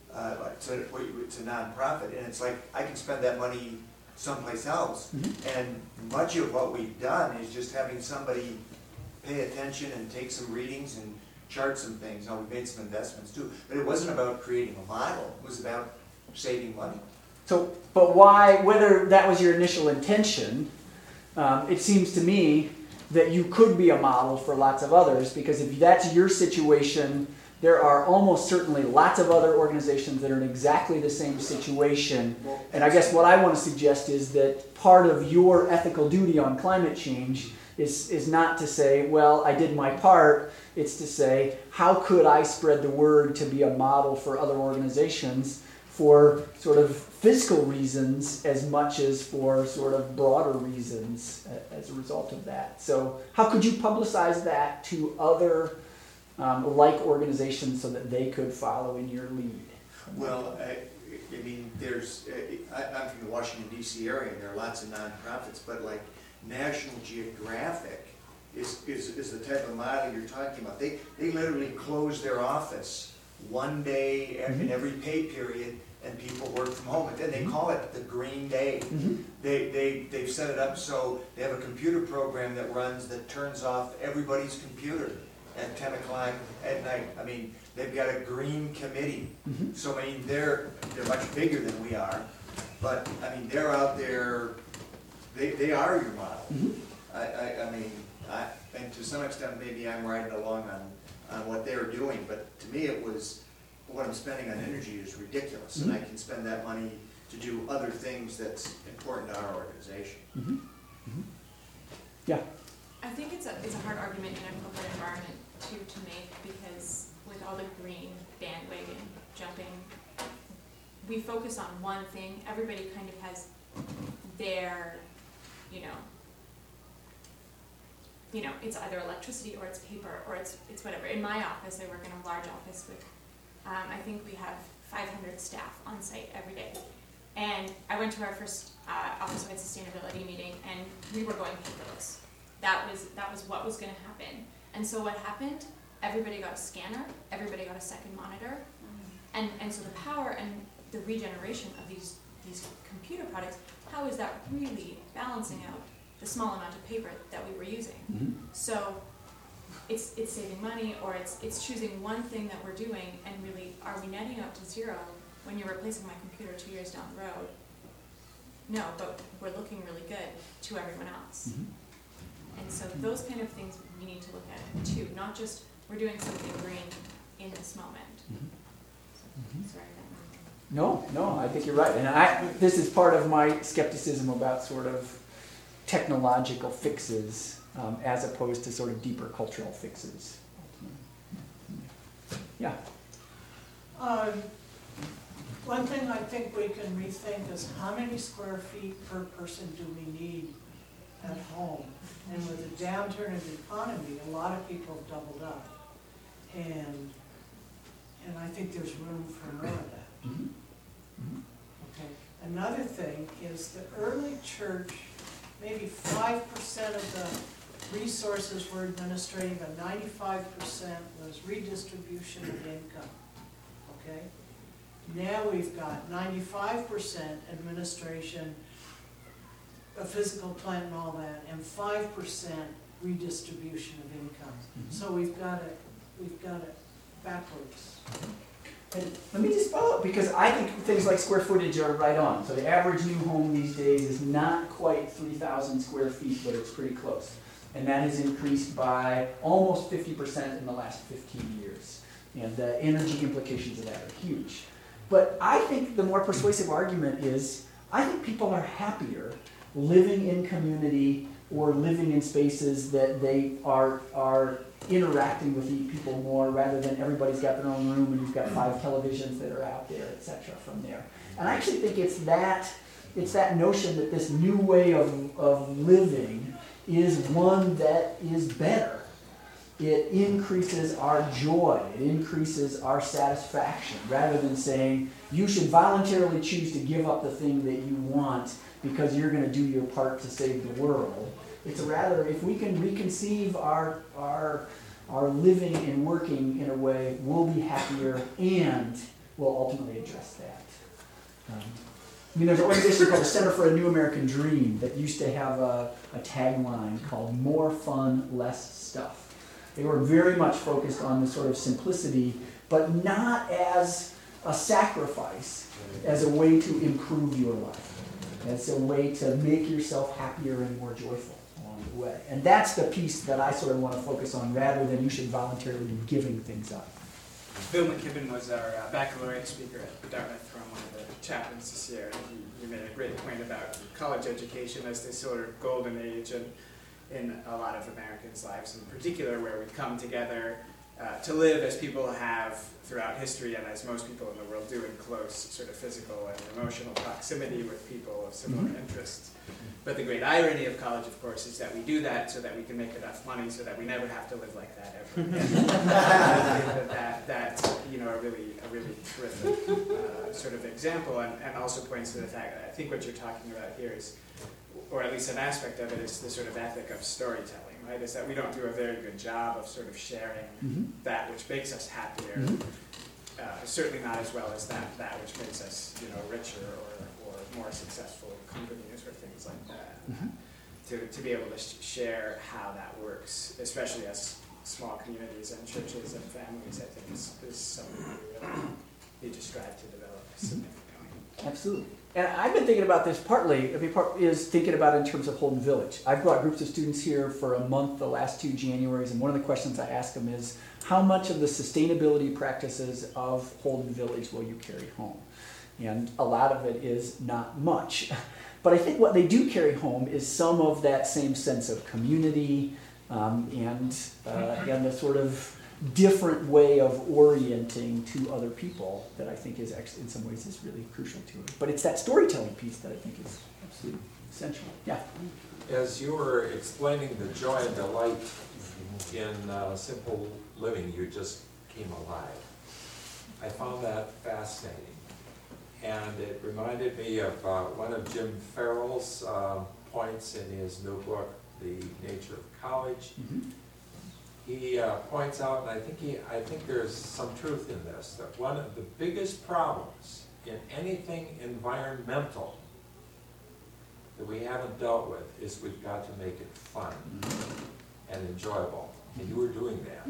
to nonprofit, and it's like I can spend that money someplace else. And much of what we've done is just having somebody pay attention and take some readings and chart some things. Now, we've made some investments too, but it wasn't about creating a model. It was about saving money. So, but why, whether that was your initial intention, it seems to me that you could be a model for lots of others, because if that's your situation, there are almost certainly lots of other organizations that are in exactly the same situation. And I guess what I want to suggest is that part of your ethical duty on climate change is not to say, well, I did my part. It's to say, how could I spread the word to be a model for other organizations for sort of fiscal reasons as much as for sort of broader reasons as a result of that. So how could you publicize that to other like organizations so that they could follow in your lead? Well, I mean, I'm from the Washington, D.C. area, and there are lots of nonprofits, but like National Geographic is the type of model you're talking about. They literally close their office one day in every pay period, and people work from home. And then they call it the Green Day. They've set it up so they have a computer program that runs that turns off everybody's computer at 10 o'clock at night. I mean, they've got a green committee. So, I mean, they're much bigger than we are. But, I mean, they're out there, they are your model. I mean, and to some extent, maybe I'm riding along on what they're doing. But to me, it was, what I'm spending on energy is ridiculous. And I can spend that money to do other things that's important to our organization. Yeah. I think it's a hard argument in a corporate environment to make, because with all the green bandwagon jumping, we focus on one thing. Everybody kind of has their, you know, it's either electricity or it's paper or it's whatever. In my office, I work in a large office with, I think we have 500 staff on site every day. And I went to our first office-wide sustainability meeting, and we were going paperless. That was what was going to happen. And so what happened? Everybody got a scanner. Everybody got a second monitor. And so the power and the regeneration of these computer products, how is that really balancing out the small amount of paper that we were using? So it's saving money, or it's choosing one thing that we're doing, and really, are we netting out to zero when you're replacing my computer 2 years down the road? No, but we're looking really good to everyone else. And so those kind of things we need to look at too, not just we're doing something green in this moment. Sorry. No, I think you're right. And this is part of my skepticism about sort of technological fixes as opposed to sort of deeper cultural fixes. Yeah. One thing I think we can rethink is how many square feet per person do we need at home? And with the downturn of the economy, a lot of people have doubled up. And I think there's room for more of that. Okay. Another thing is the early church, maybe 5% of the resources were administrative and 95% was redistribution of income. Okay? Now we've got 95% administration, a physical plant and all that, and 5% redistribution of income. So we've got it backwards. And let me just follow up, because I think things like square footage are right on. So the average new home these days is not quite 3,000 square feet, but it's pretty close. And that has increased by almost 50% in the last 15 years. And the energy implications of that are huge. But I think the more persuasive argument is, I think people are happier living in community or living in spaces that they are interacting with people more, rather than everybody's got their own room and you've got 5 televisions that are out there, etc. from there. And I actually think it's that notion that this new way of living is one that is better. It increases our joy, it increases our satisfaction, rather than saying you should voluntarily choose to give up the thing that you want because you're going to do your part to save the world. It's rather, if we can reconceive our living and working in a way, we'll be happier and we'll ultimately address that. There's an organization called the Center for a New American Dream that used to have a tagline called "More Fun, Less Stuff." They were very much focused on the sort of simplicity, but not as a sacrifice, as a way to improve your life, as a way to make yourself happier and more joyful along the way. And that's the piece that I sort of want to focus on, rather than you should voluntarily be giving things up. Bill McKibben was our baccalaureate speaker at Dartmouth from one of the chaplains this year, and he made a great point about college education as this sort of golden age in a lot of Americans' lives, in particular where we come together to live as people have throughout history, and as most people in the world do, in close sort of physical and emotional proximity with people of similar interests. But the great irony of college, of course, is that we do that so that we can make enough money so that we never have to live like that ever again. That's a really terrific sort of example, and also points to the fact that I think what you're talking about here is, or at least an aspect of it, is the sort of ethic of storytelling, right? Is that we don't do a very good job of sort of sharing that which makes us happier, certainly not as well as that which makes us, richer or more successful companies or things like that. To be able to share how that works, especially as small communities and churches and families, I think is something we really need to strive to develop significantly. Absolutely. And I've been thinking about this partly, part is thinking about it in terms of Holden Village. I've brought groups of students here for a month the last 2 Januaries, and one of the questions I ask them is, how much of the sustainability practices of Holden Village will you carry home? And a lot of it is not much. But I think what they do carry home is some of that same sense of community and the sort of different way of orienting to other people that I think is actually, in some ways, is really crucial to it. But it's that storytelling piece that I think is absolutely essential. Yeah. As you were explaining the joy and delight in simple living, you just came alive. I found that fascinating. And it reminded me of one of Jim Farrell's points in his new book, The Nature of College. He points out, and I think there's some truth in this, that one of the biggest problems in anything environmental that we haven't dealt with is we've got to make it fun and enjoyable. And you were doing that.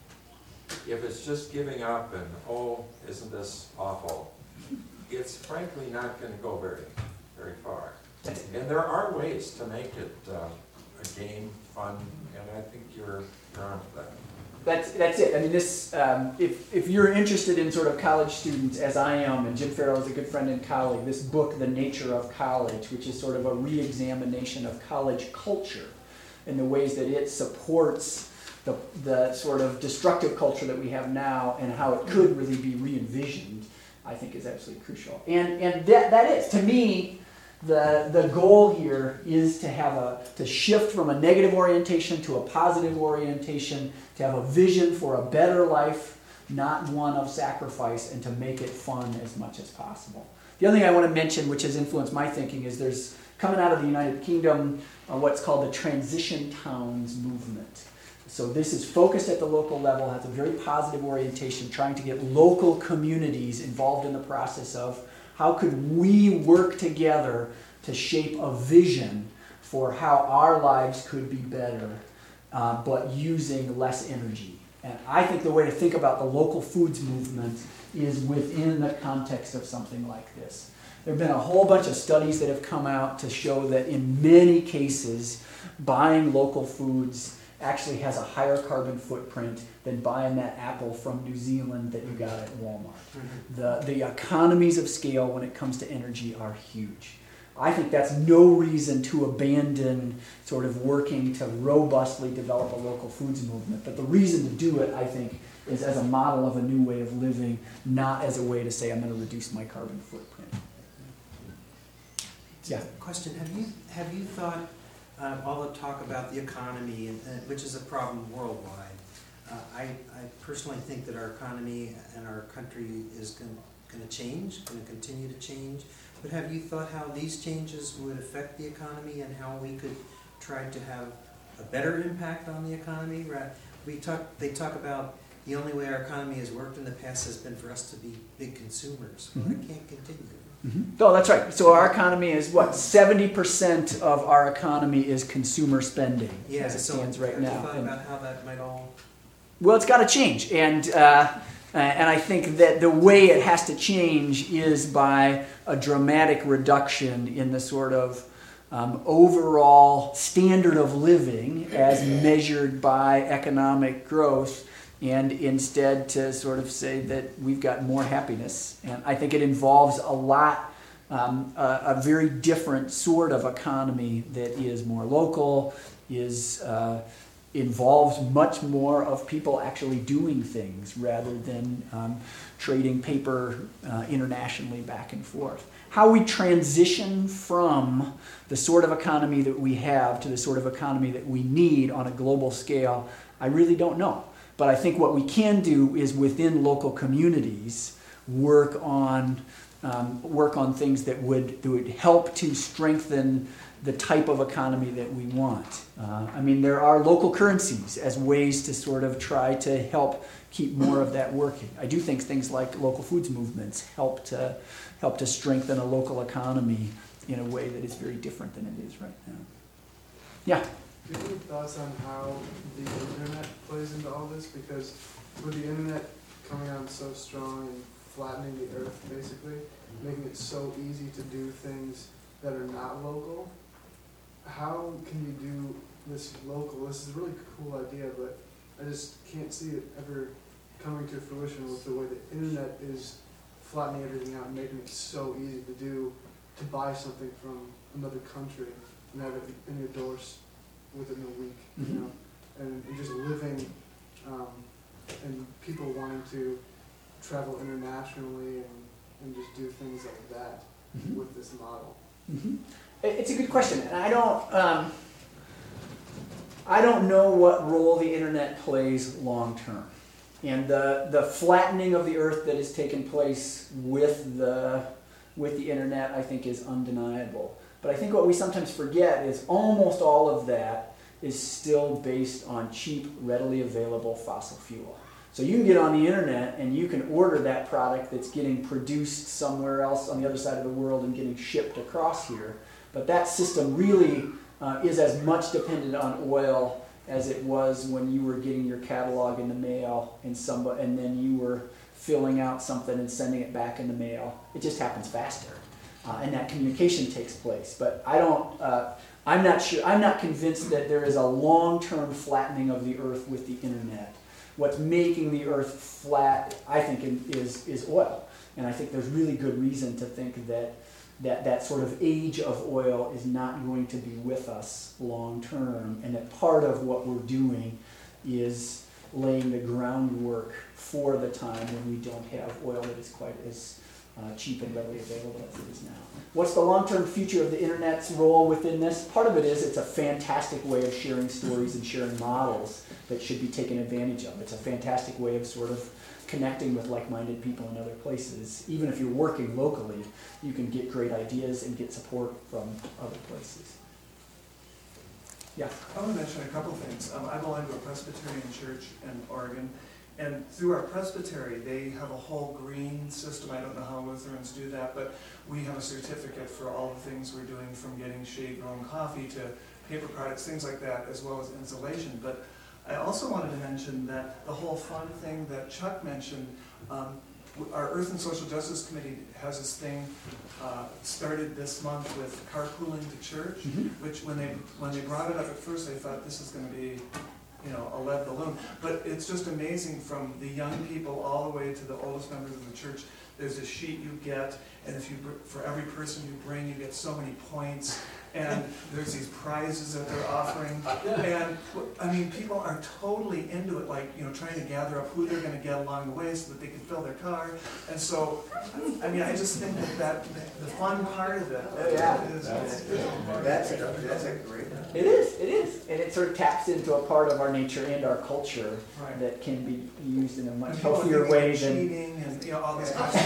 If it's just giving up and, oh, isn't this awful, it's frankly not going to go very, very far. And there are ways to make it a game, fun, and I think you're on to that. That's it. I mean, this if you're interested in sort of college students, as I am, and Jim Farrell is a good friend and colleague, this book, The Nature of College, which is sort of a re-examination of college culture and the ways that it supports the sort of destructive culture that we have now and how it could really be re-envisioned, I think is absolutely crucial. And that is, to me, the goal here is to shift from a negative orientation to a positive orientation, to have a vision for a better life, not one of sacrifice, and to make it fun as much as possible. The other thing I want to mention, which has influenced my thinking, is there's coming out of the United Kingdom what's called the Transition Towns movement. So this is focused at the local level, has a very positive orientation, trying to get local communities involved in the process of how could we work together to shape a vision for how our lives could be better, but using less energy. And I think the way to think about the local foods movement is within the context of something like this. There have been a whole bunch of studies that have come out to show that in many cases, buying local foods actually has a higher carbon footprint than buying that apple from New Zealand that you got at Walmart. The economies of scale when it comes to energy are huge. I think that's no reason to abandon sort of working to robustly develop a local foods movement. But the reason to do it, I think, is as a model of a new way of living, not as a way to say I'm going to reduce my carbon footprint. Yeah. Question: Have you thought all the talk about the economy, which is a problem worldwide? I personally think that our economy and our country is going to change, going to continue to change. But have you thought how these changes would affect the economy and how we could try to have a better impact on the economy? They talk about the only way our economy has worked in the past has been for us to be big consumers. Well, that can't continue. Mm-hmm. Oh, that's right. So our economy is what? 70% of our economy is consumer spending as it stands right now. Have you thought about how that might all... Well, it's got to change. And I think that the way it has to change is by a dramatic reduction in the sort of overall standard of living as measured by economic growth, and instead to sort of say that we've got more happiness. And I think it involves a lot, a very different sort of economy that is more local, involves much more of people actually doing things rather than trading paper internationally back and forth. How we transition from the sort of economy that we have to the sort of economy that we need on a global scale, I really don't know. But I think what we can do is within local communities work on things that would help to strengthen the type of economy that we want. I mean, there are local currencies as ways to sort of try to help keep more of that working. I do think things like local foods movements help to strengthen a local economy in a way that is very different than it is right now. Yeah? Do you have any thoughts on how the internet plays into all this? Because with the internet coming on so strong and flattening the earth, basically, making it so easy to do things that are not local, how can you do this local? This is a really cool idea, but I just can't see it ever coming to fruition with the way the internet is flattening everything out and making it so easy to buy something from another country and have it in your doors within a week, you know, and just living, and people wanting to travel internationally and just do things like that with this model. Mm-hmm. It's a good question, and I don't know what role the internet plays long term, and the flattening of the earth that has taken place with the internet, I think, is undeniable. But I think what we sometimes forget is almost all of that is still based on cheap, readily available fossil fuel. So you can get on the internet and you can order that product that's getting produced somewhere else on the other side of the world and getting shipped across here. But that system really is as much dependent on oil as it was when you were getting your catalog in the mail and then you were filling out something and sending it back in the mail. It just happens faster. And that communication takes place. But I'm not sure. I'm not convinced that there is a long-term flattening of the earth with the internet. What's making the earth flat, I think, is oil. And I think there's really good reason to think that sort of age of oil is not going to be with us long-term, and that part of what we're doing is laying the groundwork for the time when we don't have oil that is quite as cheap and readily available as it is now. What's the long-term future of the internet's role within this? Part of it is it's a fantastic way of sharing stories and sharing models that should be taken advantage of. It's a fantastic way of sort of connecting with like-minded people in other places. Even if you're working locally, you can get great ideas and get support from other places. Yeah. I want to mention a couple things. I belong to a Presbyterian church in Oregon, and through our presbytery, they have a whole green system. I don't know how Lutherans do that, but we have a certificate for all the things we're doing, from getting shade-grown coffee to paper products, things like that, as well as insulation. But I also wanted to mention that the whole fun thing that Chuck mentioned, our Earth and Social Justice Committee has this thing started this month with carpooling to church, which when they brought it up at first, they thought this is going to be, a lead balloon. But it's just amazing, from the young people all the way to the oldest members of the church. There's a sheet you get, and for every person you bring, you get so many points. And there's these prizes that they're offering. And I mean, people are totally into it, like, trying to gather up who they're going to get along the way so that they can fill their car. And so, I mean, I just think that the fun part of it is That's a great. It is. And it sort of taps into a part of our nature and our culture that can be used in a much healthier way than cheating and all this kind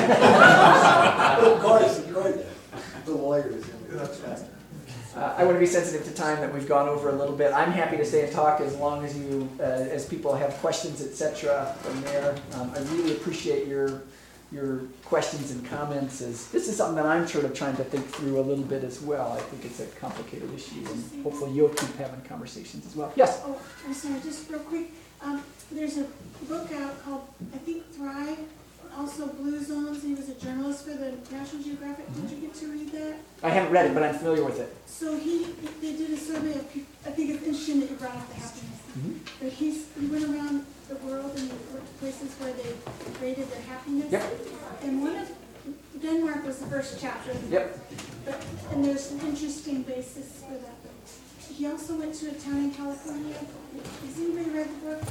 Of course, the lawyers. I want to be sensitive to time, that we've gone over a little bit. I'm happy to stay and talk as long as as people have questions, etc. from there. I really appreciate your questions and comments. This is something that I'm sort of trying to think through a little bit as well. I think it's a complicated issue, and hopefully you'll keep having conversations as well. Yes? Oh, I'm sorry, just real quick. There's a book out called, I think, Thrive, also Blue Zones. He was a journalist for the National Geographic. Did you get to read that? I haven't read it, but I'm familiar with it. So they did a survey of people. I think it's interesting that you brought up the happiness. But he went around the world and he worked places where they rated their happiness. Yep. And Denmark was the first chapter. Yep. And there's an interesting basis for that. But he also went to a town in California. Has anybody read the book?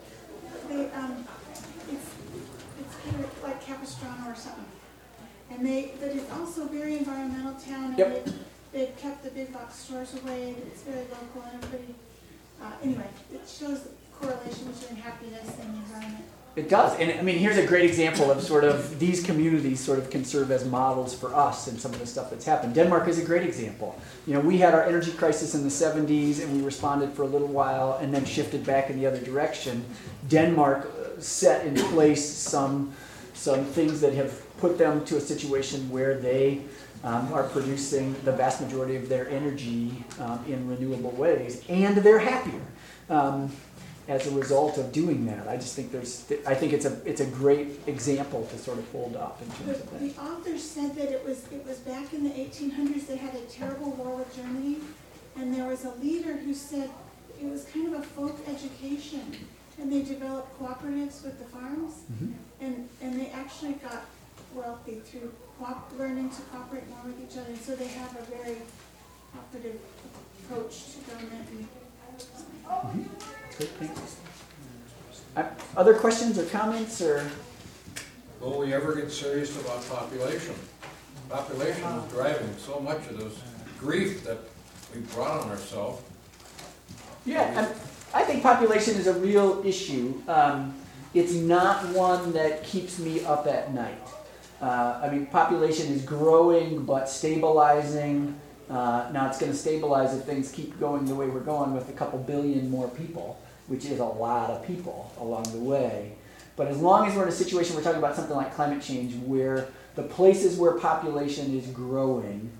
It's kind of like Capistrano or something. But it's also a very environmental town, and they've kept the big box stores away, and it's very local, and everybody, anyway, it shows the correlation between happiness and the environment. It does. And I mean, here's a great example of sort of these communities sort of can serve as models for us and some of the stuff that's happened. Denmark is a great example. We had our energy crisis in the 70s, and we responded for a little while and then shifted back in the other direction. Denmark set in place some things that have put them to a situation where they are producing the vast majority of their energy in renewable ways, and they're happier as a result of doing that. I just think it's a great example to sort of hold up in terms of that. The author said that it was back in the 1800s. They had a terrible war with Germany, and there was a leader who said it was kind of a folk education, and they developed cooperatives with the farms, and they actually got wealthy through learning to cooperate more with each other. And so they have a very cooperative approach to government. Great, thanks. Other questions or comments or? Will we ever get serious about population? Population is driving so much of this grief that we brought on ourselves. Yeah, I think population is a real issue. It's not one that keeps me up at night. Population is growing but stabilizing. Now it's going to stabilize if things keep going the way we're going with a couple billion more people, which is a lot of people along the way. But as long as we're in a situation, we're talking about something like climate change, where the places where population is growing,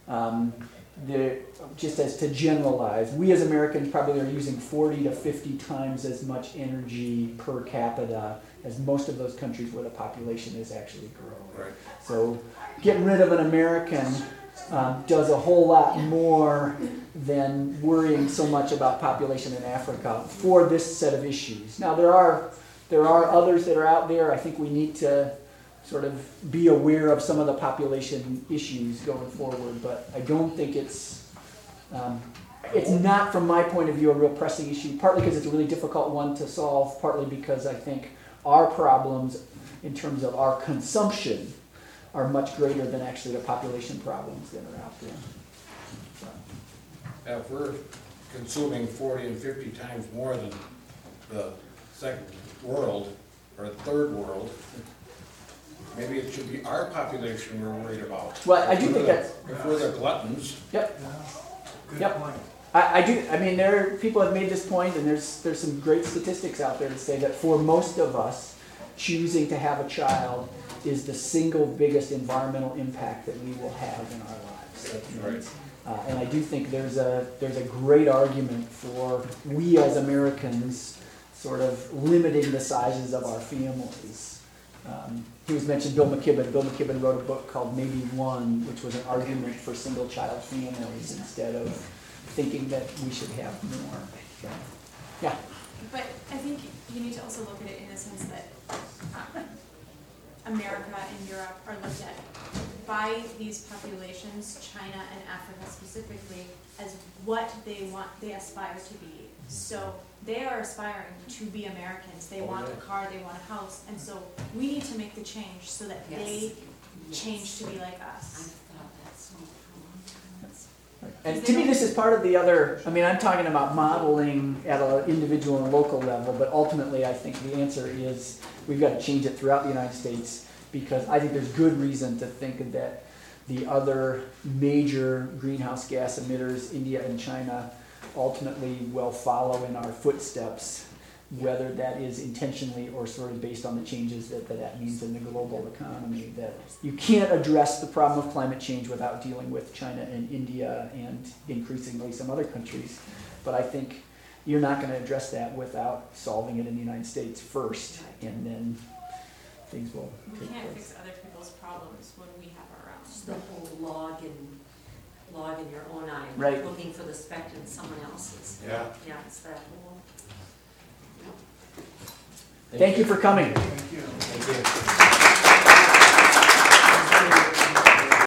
just as to generalize, we as Americans probably are using 40 to 50 times as much energy per capita as most of those countries where the population is actually growing. Right. So getting rid of an American does a whole lot more than worrying so much about population in Africa for this set of issues. Now there are others that are out there. I think we need to sort of be aware of some of the population issues going forward, but I don't think it's it's not, from my point of view, a real pressing issue, partly because it's a really difficult one to solve, partly because I think our problems in terms of our consumption are much greater than actually the population problems that are out there. So. If we're consuming 40 and 50 times more than the second world, or third world, maybe it should be our population we're worried about. Well, I do think that's... If we're the gluttons. Yep. Good Yep. point. I do. I mean, people have made this point, and there's some great statistics out there that say that for most of us, choosing to have a child is the single biggest environmental impact that we will have in our lives. That's right. And I do think there's a great argument for we as Americans sort of limiting the sizes of our families. He was mentioned Bill McKibben. Bill McKibben wrote a book called Maybe One, which was an argument for single-child families instead of thinking that we should have more. So, yeah. But I think you need to also look at it in the sense that America and Europe are looked at by these populations, China and Africa specifically, as what they aspire to be. So they are aspiring to be Americans. They want a car, they want a house, and so we need to make the change so that they change to be like us. And to me, this is part of the other, I mean, I'm talking about modeling at an individual and local level, but ultimately I think the answer is we've got to change it throughout the United States, because I think there's good reason to think that the other major greenhouse gas emitters, India and China, ultimately will follow in our footsteps, whether that is intentionally or sort of based on the changes that means in the global economy. That you can't address the problem of climate change without dealing with China and India and increasingly some other countries. But I think you're not going to address that without solving it in the United States first, and then things will We take can't place. fix other people's problems when we have our own. It's the whole log in your own eye. Right. Looking for the speck in someone else's. Yeah. Yeah, it's that whole. Thank you for coming. Thank you. Thank you.